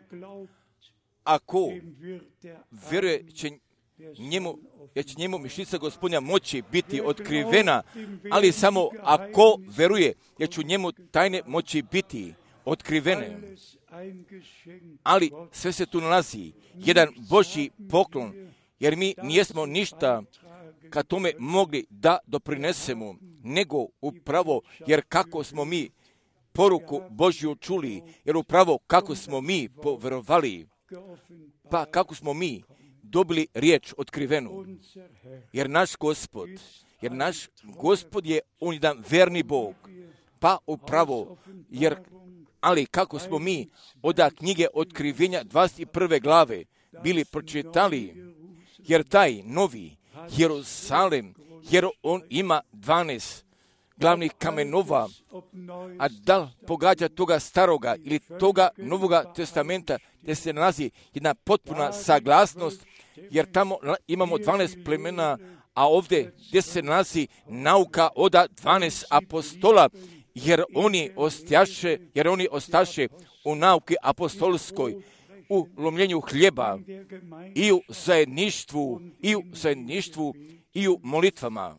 Ako vjeruje će njemu, jer će njemu mišica Gospodnja moći biti otkrivena, ali samo ako veruje, jer će njemu tajne moći biti otkrivene. Ali sve se tu nalazi, jedan Božji poklon, jer mi nijesmo ništa ka tome mogli da doprinesemo, nego upravo, jer kako smo mi poruku Božju čuli, jer upravo kako smo mi poverovali, pa kako smo mi dobili riječ otkrivenu. Jer naš Gospod, jer naš Gospod je on jedan verni Bog. Pa upravo, jer, ali kako smo mi od knjige otkrivenja dvadeset prve glave bili pročitali, jer taj novi Jerusalem, jer on ima dvanaest glavnih kamenova, a da li pogađa toga staroga ili toga novoga testamenta, gdje se nalazi jedna potpuna saglasnost, jer tamo imamo dvanaest plemena, a ovdje gdje se nalazi nauka od dvanaest apostola, jer oni ostaše, jer oni ostaše u nauki apostolskoj, u lomljenju hljeba i u zajedništvu, i u zajedništvu, i u molitvama.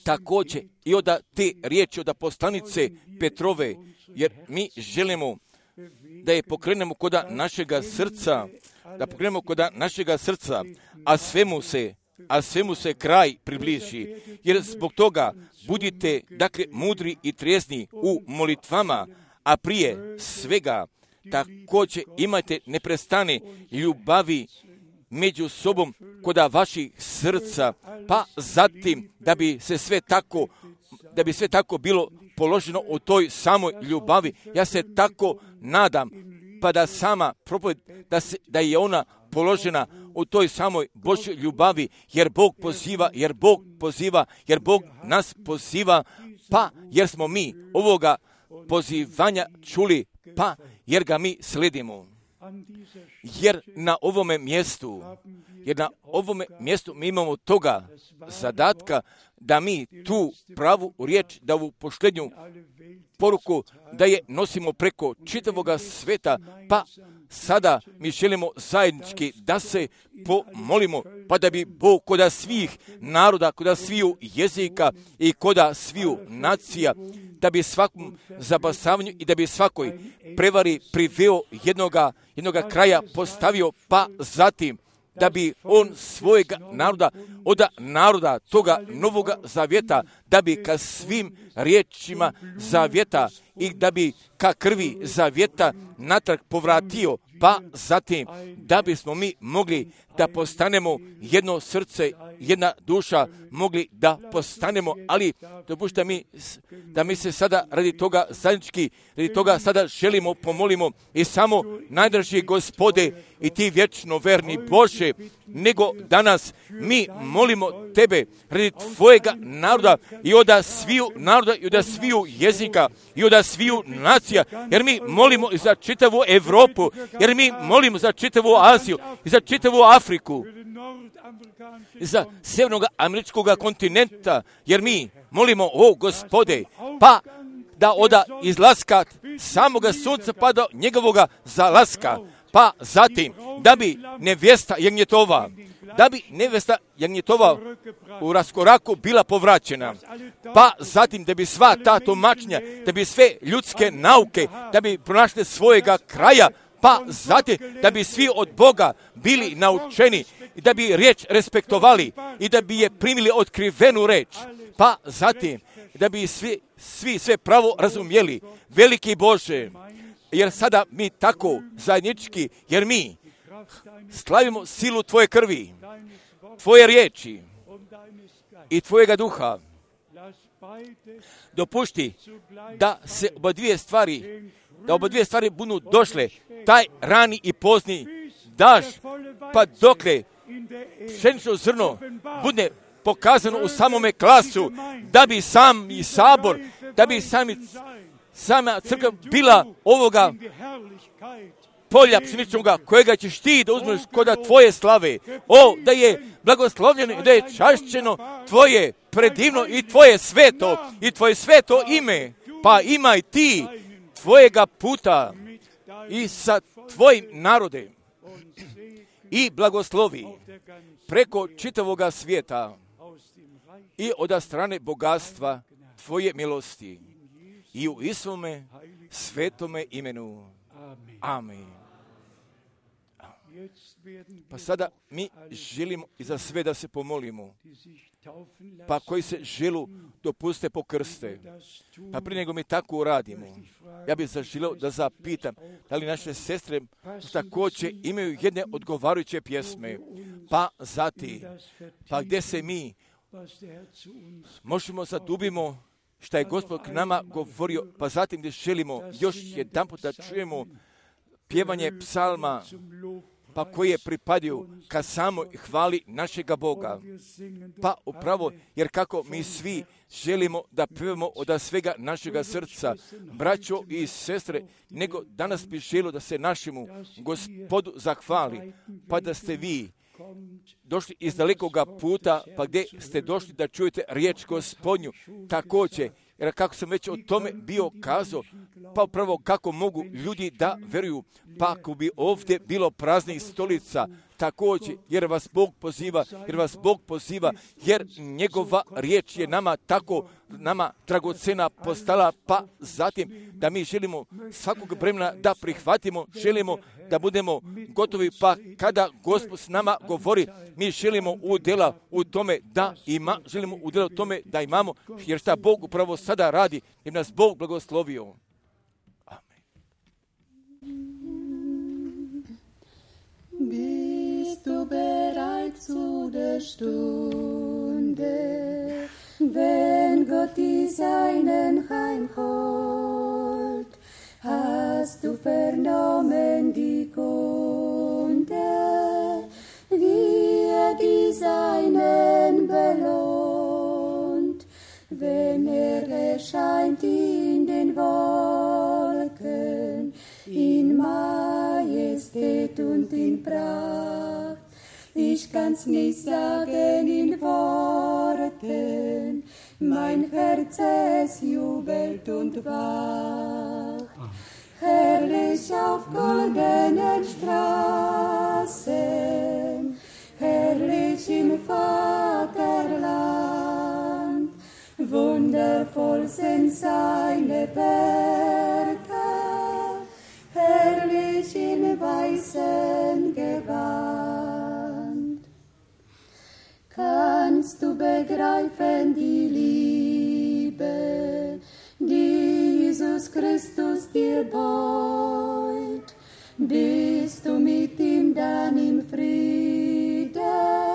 Također i od te riječi od poslanice Petrove, jer mi želimo da je pokrenemo koda našega srca, da pokrenemo koda našega srca, a svemu se, a svemu se kraj približi. Jer zbog toga budite, dakle, mudri i trijezni u molitvama, a prije svega također imajte neprestane ljubavi među sobom koda vaših srca, pa zatim da bi se sve tako, da bi sve tako bilo položeno u toj samoj ljubavi. Ja se tako nadam, pa da sama propoved, da, se, da je ona položena u toj samoj Božjoj ljubavi, jer Bog poziva, jer Bog poziva, jer Bog nas poziva, pa jer smo mi ovoga pozivanja čuli, pa jer ga mi sledimo. Jer na ovome mjestu, jer na ovome mjestu mi imamo toga zadatka da mi tu pravu riječ, da ovu posljednju poruku, da je nosimo preko čitavoga sveta, pa sada mi želimo zajednički da se pomolimo, pa da bi Bog koda svih naroda, koda sviju jezika i koda sviju nacija, da bi svakom zabasavanju i da bi svakoj prevari priveo jednoga, jednoga kraja postavio, pa zatim da bi on svojega naroda, od naroda toga novoga zavjeta, da bi ka svim riječima zavjeta i da bi ka krvi zavjeta natrag povratio, pa zatim da bismo mi mogli da postanemo jedno srce, jedna duša, mogli da postanemo, ali dopušta mi da mi se sada radi toga zajednički, radi toga sada želimo, pomolimo i samo najdraži Gospode i ti vječno verni Bože, nego danas mi molimo Tebe radi Tvojega naroda i od sviju naroda i od sviju jezika i od sviju nacija, jer mi molimo i za čitavu Europu, jer mi molimo za čitavu Aziju i za čitavu Afriku, i za sjevernog američkog kontinenta, jer mi molimo, o Gospode, pa da oda izlaska samoga sunca pa do njegovoga zalaska, pa zatim da bi nevjesta Jagnjetova, da bi nevjesta Jagnjetova u raskoraku bila povraćena, pa zatim da bi sva ta tumačenja, da bi sve ljudske nauke, da bi pronašle svojega kraja, pa zatim da bi svi od Boga bili naučeni i da bi riječ respektovali i da bi je primili otkrivenu riječ, pa zatim da bi svi, svi sve pravo razumjeli. Veliki Bože, jer sada mi tako zajednički, jer mi slavimo silu Tvoje krvi, Tvoje riječi i Tvojega duha. Dopušti da se oba dvije stvari, da oba dvije stvari budu došle, taj rani i pozni daž, pa dokle pšenično zrno bude pokazano u samome klasu, da bi sam i sabor, da bi sami, sama crkva bila ovoga polja pšeničnoga kojega ćeš ti da uzmeš koda Tvoje slave. O, da je blagoslovljeno i da je čašćeno Tvoje predivno i Tvoje sveto i Tvoje sveto ime, pa imaj ti Tvojega puta i sa Tvojim narodem i blagoslovi preko čitavoga svijeta i od strane bogatstva Tvoje milosti i u Isuvome svetome imenu. Amen. Pa sada mi želimo i za sve da se pomolimo, pa koji se želu dopuste pokrste. Pa prije nego mi tako uradimo, ja bih zaželio da zapitam da li naše sestre također imaju jedne odgovarajuće pjesme, pa zati, pa gdje se mi možemo zadubimo šta je Gospod k nama govorio, pa zatim gdje želimo još jedan put da čujemo pjevanje psalma, pa koji je pripadio ka samoj hvali našega Boga. Pa upravo, jer kako mi svi želimo da pevamo od svega našega srca, braćo i sestre, nego danas bi želio da se našemu Gospodu zahvali, pa da ste vi došli iz dalekoga puta, pa gdje ste došli da čujete riječ Gospodnju, također Jer kako sam već o tome bio kazao, pa upravo kako mogu ljudi da veruju, pa ako bi ovdje bilo praznih stolica, također, jer vas Bog poziva, jer vas Bog poziva, jer njegova riječ je nama tako, nama dragocena postala, pa zatim da mi želimo svakog vremena da prihvatimo, želimo da budemo gotovi, pa kada Gospod s nama govori, mi želimo udjela u tome da ima, želimo udjela u tome da imamo, jer šta Bog upravo sada radi, jer nas Bog blagoslovio. Bist du bereit zu der Stunde, wenn Gott die Seinen heimholt? Hast du vernommen die Kunde, wie er die Seinen belohnt, wenn er erscheint in den Wolken, in Majestät und in Pracht. Ich kann's nicht sagen in Worten, mein Herz es jubelt und wacht. Herrlich auf goldenen Straßen, herrlich im Vaterland, wundervoll sind seine Werke, herrlich in weißem Gewand. Kannst du begreifen die Liebe, die Jesus Christus dir beut? Bist du mit ihm dann im Frieden,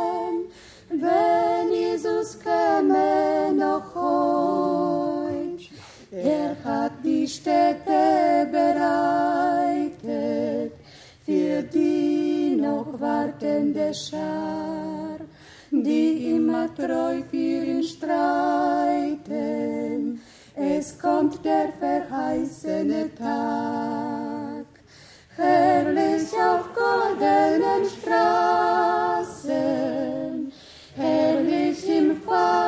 wenn Jesus käme noch heut? Er hat die Städte bereitet für die noch wartende Schar, die immer treu für ihn streiten. Es kommt der verheißene Tag, herrlich auf goldenen Straßen, herrlich im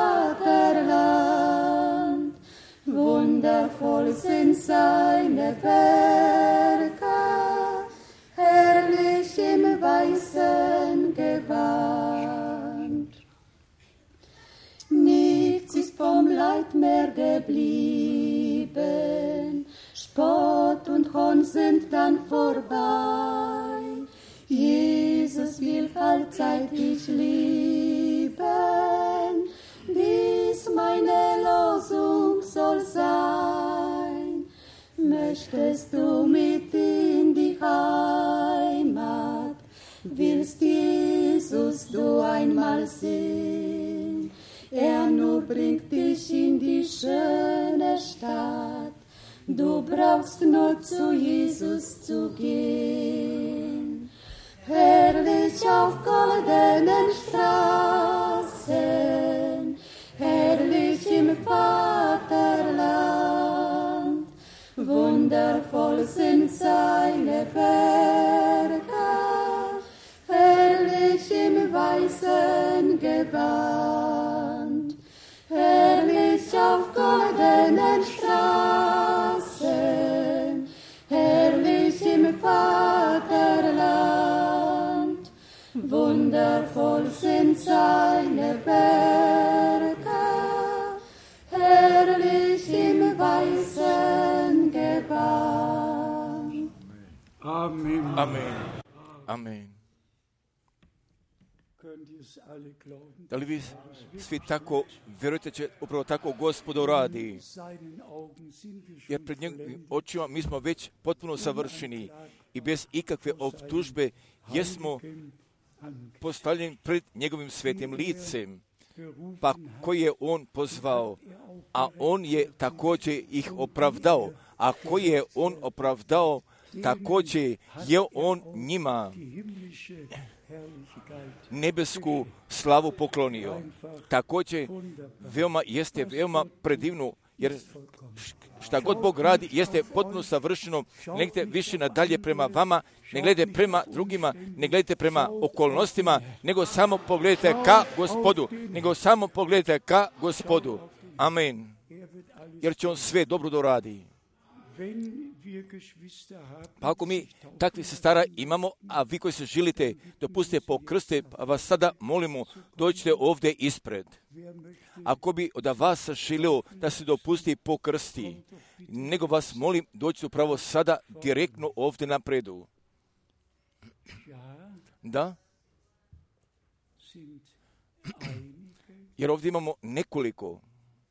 Vaterland, wundervoll sind seine Werke, herrlich im weißen Gewand. Nichts ist vom Leid mehr geblieben, Spott und Hohn sind dann vorbei. Jesus will allzeit dich lieben, dies meine Losung soll sein. Möchtest du mit in die Heimat, willst Jesus du einmal sehen? Er nur bringt dich in die schöne Stadt, du brauchst nur zu Jesus zu gehen. Herrlich auf goldenen Straßen, herrlich im Vaterland, wundervoll sind seine Werke, herrlich im weißen Gewand, herrlich auf goldenen Straßen, herrlich im Vaterland, wundervoll sind seine Werke, herrlich im weißen Gewand. Amen. Amen. Amen. Da li vi svi tako vjerujete će upravo tako Gospodu radi? Jer pred njegovim očima mi smo već potpuno savršeni i bez ikakve optužbe jesmo postavljeni pred njegovim svetim licem. Pa koji je on pozvao, a on je također ih opravdao, a koji je on opravdao, također je on njima nebesku slavu poklonio. Također veoma jeste veoma predivno, jer šta god Bog radi jeste potpuno savršeno. Ne gledajte više nadalje prema vama, ne gledajte prema drugima, ne gledajte prema okolnostima, nego samo pogledajte ka Gospodu, nego samo pogledajte ka Gospodu. Amen. jer će on sve dobro doradi. Pa ako mi takvih sestara imamo, a vi koji se želite dopustite pokrste, pa vas sada molimo, dođite ovdje ispred. Ako bi od vas želio da se dopusti pokrsti, nego vas molim, dođite upravo sada direktno ovdje napredu. Da? Jer ovdje imamo nekoliko.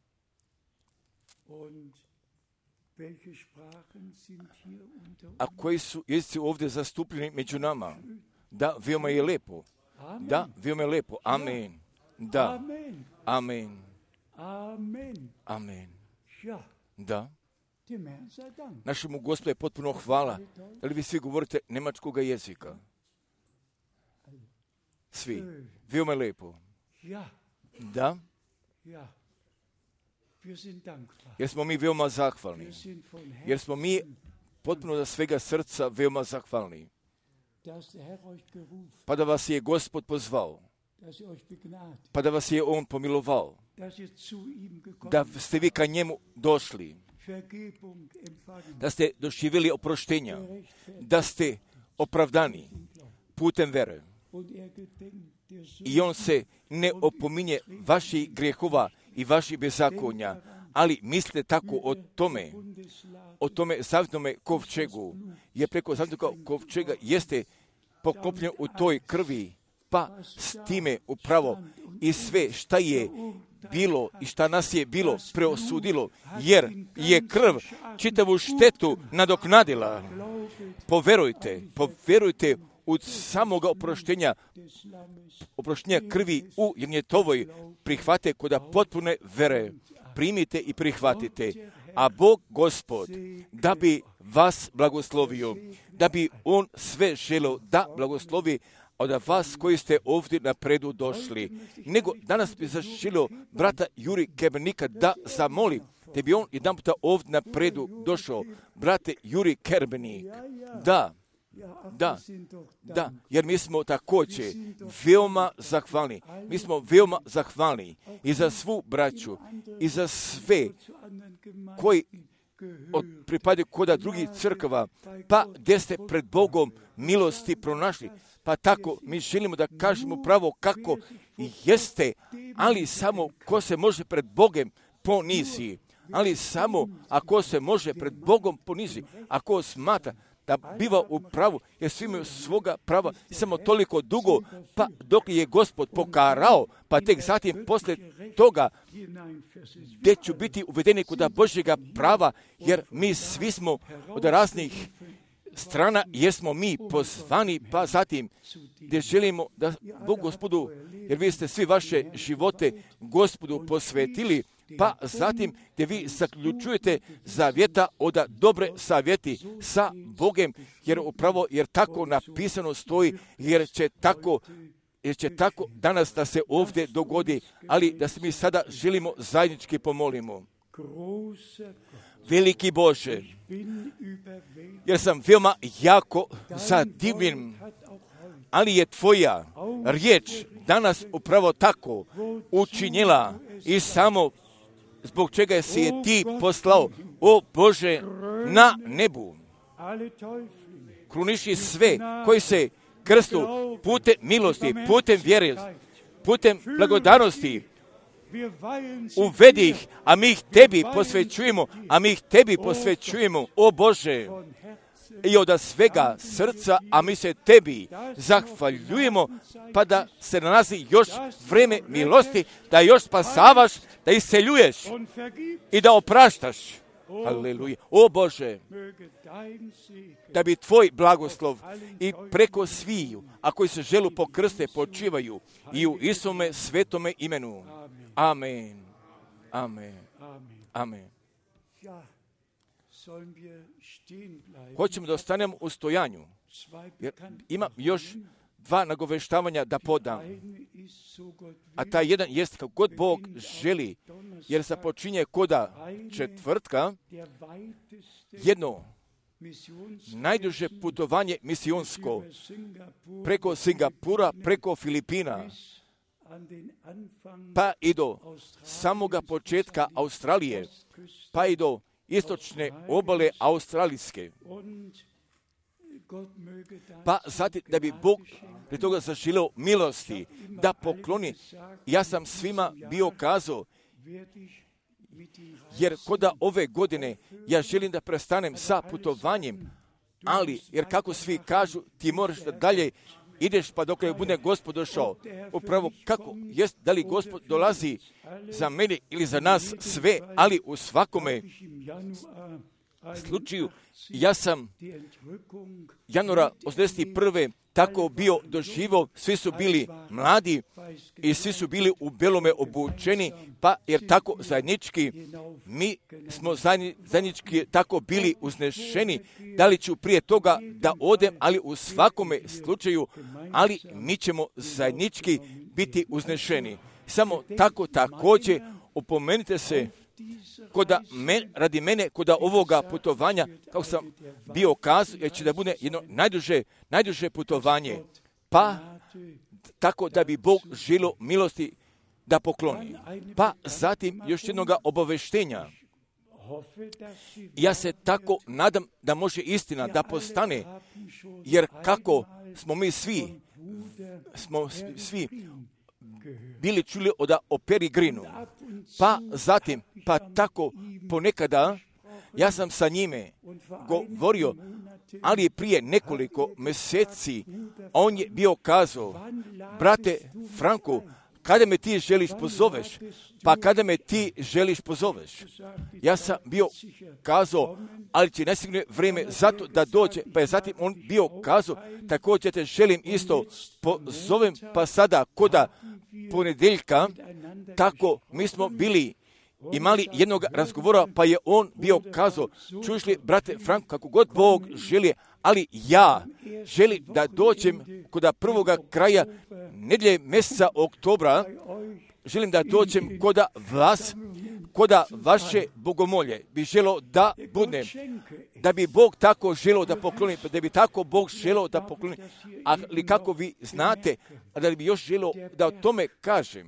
A koji su jezici ovdje zastupljeni među nama? Da, veoma je lepo. Da, veoma je lepo. Amen. Da. Amen. Amen. Da. Našemu Gospodu je potpuno hvala. Da li vi svi govorite njemačkoga jezika? Svi. Veoma je lepo. Da. Jer smo mi veoma zahvalni. Jer smo mi potpuno za svega srca veoma zahvalni. Pa da vas je Gospod pozvao. Pa da vas je On pomilovao. Da ste vi ka njemu došli. Da ste doživjeli oproštenja. Da ste opravdani putem vere. I on se ne opominje vaših grijehova i vaših bezakonja, ali mislite tako o tome, o tome zavjetnome kovčegu, jer preko zavjetnog kovčega jeste poklopljen u toj krvi, pa s time upravo i sve šta je bilo i šta nas je bilo preosudilo, jer je krv čitavu štetu nadoknadila. Poverujte, poverujte u samoga oproštenja, oproštenja krvi u Jernjetovoj, prihvate koda potpune vere. Primite i prihvatite. A Bog Gospod, da bi vas blagoslovio, da bi On sve želio da blagoslovi od vas koji ste ovdje napredu došli. Nego danas bi zaželio brata Juri Kerbenika da zamoli, te bi on jedan puta ovdje napredu došao. Brate Juri Kerbenik, da, Da, da, jer mi smo također veoma zahvalni. Mi smo veoma zahvalni i za svu braću i za sve koji od pripadaju koda drugih crkava, pa gdje ste pred Bogom milosti pronašli. Pa tako mi želimo da kažemo pravo kako jeste, ali samo ko se može pred Bogom ponizi. Ali samo ako se može pred Bogom ponizi, ako smatra da biva u pravu, jer svi imaju svoga prava i samo toliko dugo, pa dok je Gospod pokarao, pa tek zatim poslije toga gdje ću biti uvedeni kod Božjega prava, jer mi svi smo od raznih strana, jesmo mi pozvani, pa zatim gdje želimo da Bog Gospodu, jer vi ste svi vaše živote Gospodu posvetili, pa zatim gdje vi zaključujete zavjeta od dobre savjeti sa Bogem, jer upravo jer tako napisano stoji, jer će tako, jer će tako danas da se ovdje dogodi, ali da se mi sada želimo zajednički pomolimo. Veliki Bože, jer sam veoma jako zadivljen, ali je Tvoja riječ danas upravo tako učinila i samo zbog čega si je Ti poslao, o Bože, na nebu. Kruniši sve koji se krstu putem milosti, putem vjere, putem blagodarnosti, uvedi ih, a mi ih Tebi posvećujemo, a mi ih Tebi posvećujemo, o Bože, i od svega srca, a mi se Tebi zahvaljujemo, pa da se nalazi još vreme milosti, da još spasavaš, da isceljuješ i da opraštaš. Aleluja. O Bože, da bi Tvoj blagoslov i preko sviju, a koji se želu pokrste, počivaju i u Isome svetome imenu. Amen. Amen. Amen. Hoćemo da ostanemo u stojanju, jer ima još dva nagoveštavanja da podam. A taj jedan jest kako god Bog želi, jer započinje koda četvrtka jedno najduže putovanje misionsko preko Singapura, preko Filipina, pa i do samoga početka Australije, pa i do istočne obale Australijske. Pa zatim da bi Bog pred toga zaželeo milosti, da pokloni. Ja sam svima bio kazao, jer koda ove godine ja želim da prestanem sa putovanjem, ali jer kako svi kažu, ti moraš da dalje ideš pa dok ne bude Gospod došao. Upravo kako jest, da li Gospod dolazi za mene ili za nas sve, ali u svakome slučaju ja sam januara osamdeset prve tako bio doživio, svi su bili mladi i svi su bili u belome obučeni, pa jer tako zajednički, mi smo zajednički tako bili uznešeni, da li ću prije toga da odem, ali u svakome slučaju, ali mi ćemo zajednički biti uznešeni. Samo tako također opomenite se, koda men, radi mene, koda ovoga putovanja, kako sam bio kazao, jer će da bude jedno najduže, najduže putovanje, pa tako da bi Bog želio milosti da pokloni. Pa zatim još jednoga obaveštenja. Ja se tako nadam da može istina da postane, jer kako smo mi svi, smo svi bili čuli od o Peregrinu, pa zatim, pa tako ponekada, ja sam sa njime govorio, ali prije nekoliko mjeseci, on je bio kazao, brate Franko, kada me ti želiš pozoveš, pa kada me ti želiš pozoveš. Ja sam bio kazao, ali će nesigurno vrijeme zato da dođe, pa je zatim on bio kazao, također te želim isto pozovem, pa sada koda ponedjeljka, tako mi smo bili imali jednog razgovora, pa je on bio kazao, čuješ li, brate Franko, kako god Bog želi, ali ja želim da dođem koda prvoga kraja nedjelje mjeseca oktobra, želim da dođem koda vas, koda vaše bogomolje bi želo da budem, da bi Bog tako želo da pokloni, da bi tako Bog želo da pokloni, ali kako vi znate, da bi još želo da o tome kažem,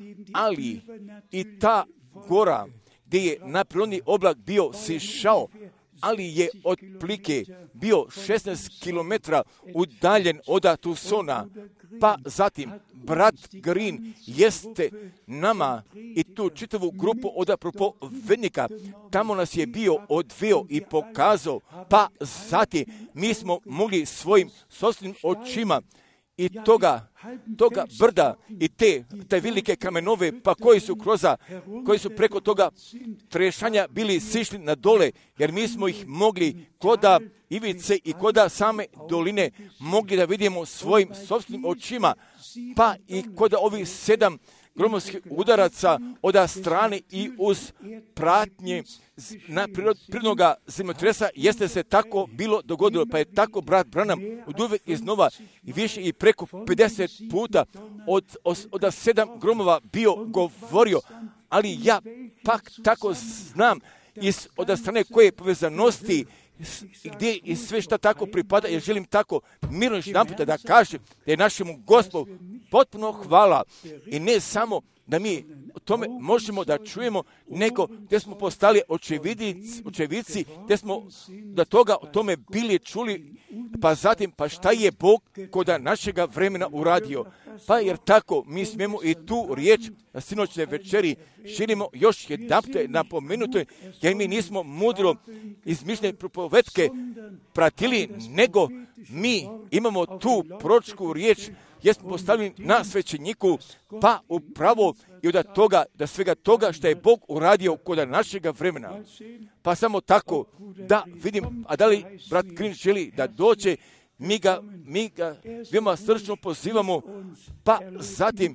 ali i ta gora gdje je naprirodni oblak bio sišao, ali je otplike bio šesnaest kilometara udaljen od Tucsona, pa zatim brat Green jeste nama i tu čitavu grupu od propovednika, tamo nas je bio odveo i pokazao, pa zatim mi smo mogli svojim sopstvenim očima i toga, toga brda i te, te velike kamenove, pa koji su kroza, koji su preko toga trešanja bili sišli na dole, jer mi smo ih mogli koda ivice i koda same doline mogli da vidimo svojim sopstvenim očima, pa i koda ovih sedam gromovskih udaraca od strane i uz pratnje na prirodnoga zemljotresa jeste se tako bilo dogodilo, pa je tako brat Branham oduvek iznova i više i preko pedeset puta od, od, od sedam gromova bio govorio, ali ja pak tako znam iz od strane koje povezanosti gdje i sve šta tako pripada, jer želim tako mirno još jedan puta da kažem da je našemu Gospodu potpuno hvala i ne samo da mi o tome možemo da čujemo, nego gdje smo postali očevidici, očevici, gdje smo da toga o tome bili čuli, pa zatim pa šta je Bog koda našega vremena uradio. Pa jer tako mi smijemo i tu riječ na sinoćnoj večeri želimo još jedanput napomenuti, jer mi nismo mudro izmišljene propovetke pratili, nego mi imamo tu proročku riječ jer smo postavljeni na svećeniku, pa upravo i od toga, da svega toga što je Bog uradio kod našega vremena. Pa samo tako da vidim, a da li brat Green želi da dođe, mi ga, mi ga veoma srčno pozivamo, pa zatim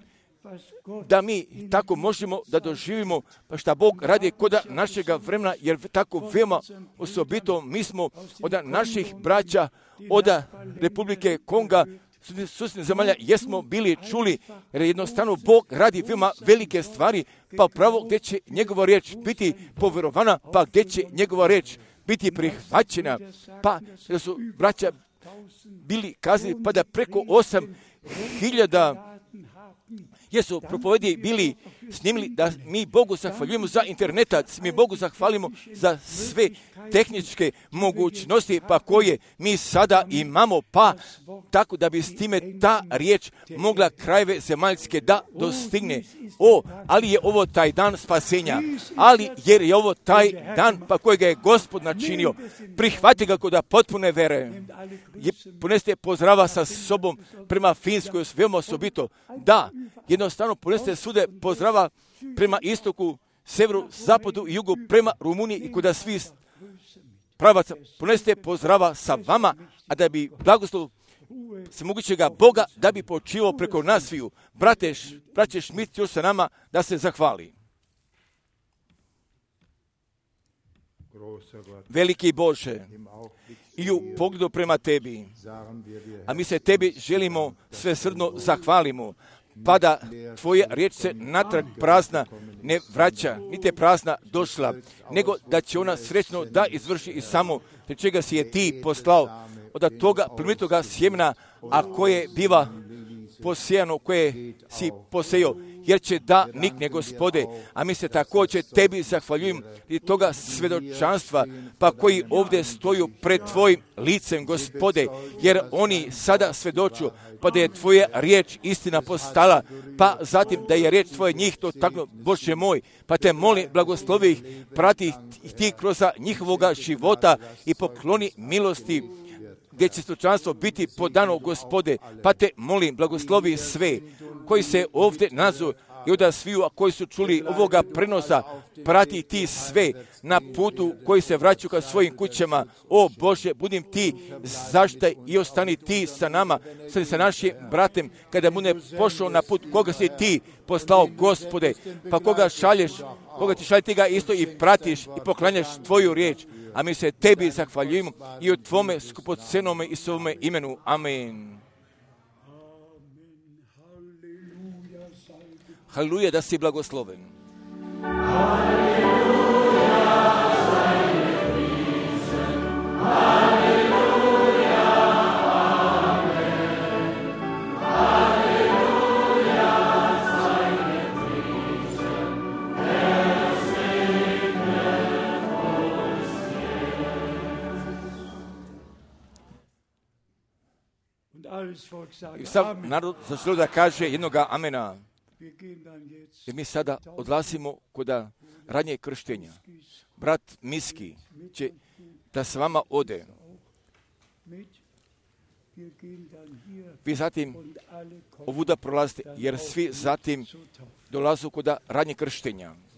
da mi tako možemo da doživimo pa šta Bog radi kod našega vremena, jer tako veoma osobito mi smo od naših braća, od Republike Konga, susjednih zemalja, jesmo bili čuli, jer jednostavno Bog radi veoma velike stvari, pa pravo gdje će njegova riječ biti povjerovana, pa gdje će njegova riječ biti prihvaćena, pa da su braća bili kazali, pa da preko osam hiljada jer su propovedi bili snimili da mi Bogu zahvaljujemo za interneta, mi Bogu zahvalimo za sve tehničke mogućnosti pa koje mi sada imamo, pa tako da bi s time ta riječ mogla krajeve zemaljske da dostigne. O, ali je ovo taj dan spasenja, ali jer je ovo taj dan pa kojega je Gospod načinio, prihvati ga kod potpune vere. Poneste pozdrava sa sobom prema Finskoj, veoma osobito. Da, jednostavno poneste svude pozdrava prema istoku, severu, zapadu i jugu, prema Rumuniji i kuda svi pravaca. Poneste pozdrava sa vama, a da bi blagoslov svemogućega Boga da bi počivao preko nas sviju. Brate, braće Šmit još sa nama da se zahvali. Veliki Bože, i u pogledu prema tebi, a mi se tebi želimo svesrdno zahvalimo, pa da tvoja riječ se natrag prazna ne vraća, niti je prazna došla, nego da će ona srećno da izvrši i samo te čega si je ti poslao, od toga plemenitoga sjemena, a koje biva posijano, koje si posejao, jer će da nikne, Gospode, a mi se također tebi zahvaljujem i toga svedočanstva, pa koji ovdje stoju pred tvojim licem, Gospode, jer oni sada svedoču, pa da je tvoja riječ istina postala, pa zatim da je riječ tvoje njih to tako, Bože moj, pa te molim, blagoslovi ih, prati ih ti kroz njihovoga života i pokloni milosti, gdje će stočanstvo biti podano, Gospode, pa te molim, blagoslovi sve koji se ovdje nazu i od sviju, a koji su čuli ovoga prenosa, prati ti sve na putu koji se vraćaju ka svojim kućama. O Bože, budim ti zaštaj i ostani ti sa nama, sa, sa našim bratem, kada bude pošao na put koga si ti poslao, Gospode, pa koga šalješ, koga ti šalje, ti ga isto i pratiš i poklanjaš tvoju riječ. A mi se tebi zahvaljujemo i u tvome skupocenome i svome imenu. Amen. Haleluja, da si blagosloven. I sav narod zašlo da kaže jednoga amena. I mi sada odlazimo kod radnje krštenja. Brat Miski će da s vama ode. Vi zatim ovuda prolazite, jer svi zatim dolazu kod radnje krštenja.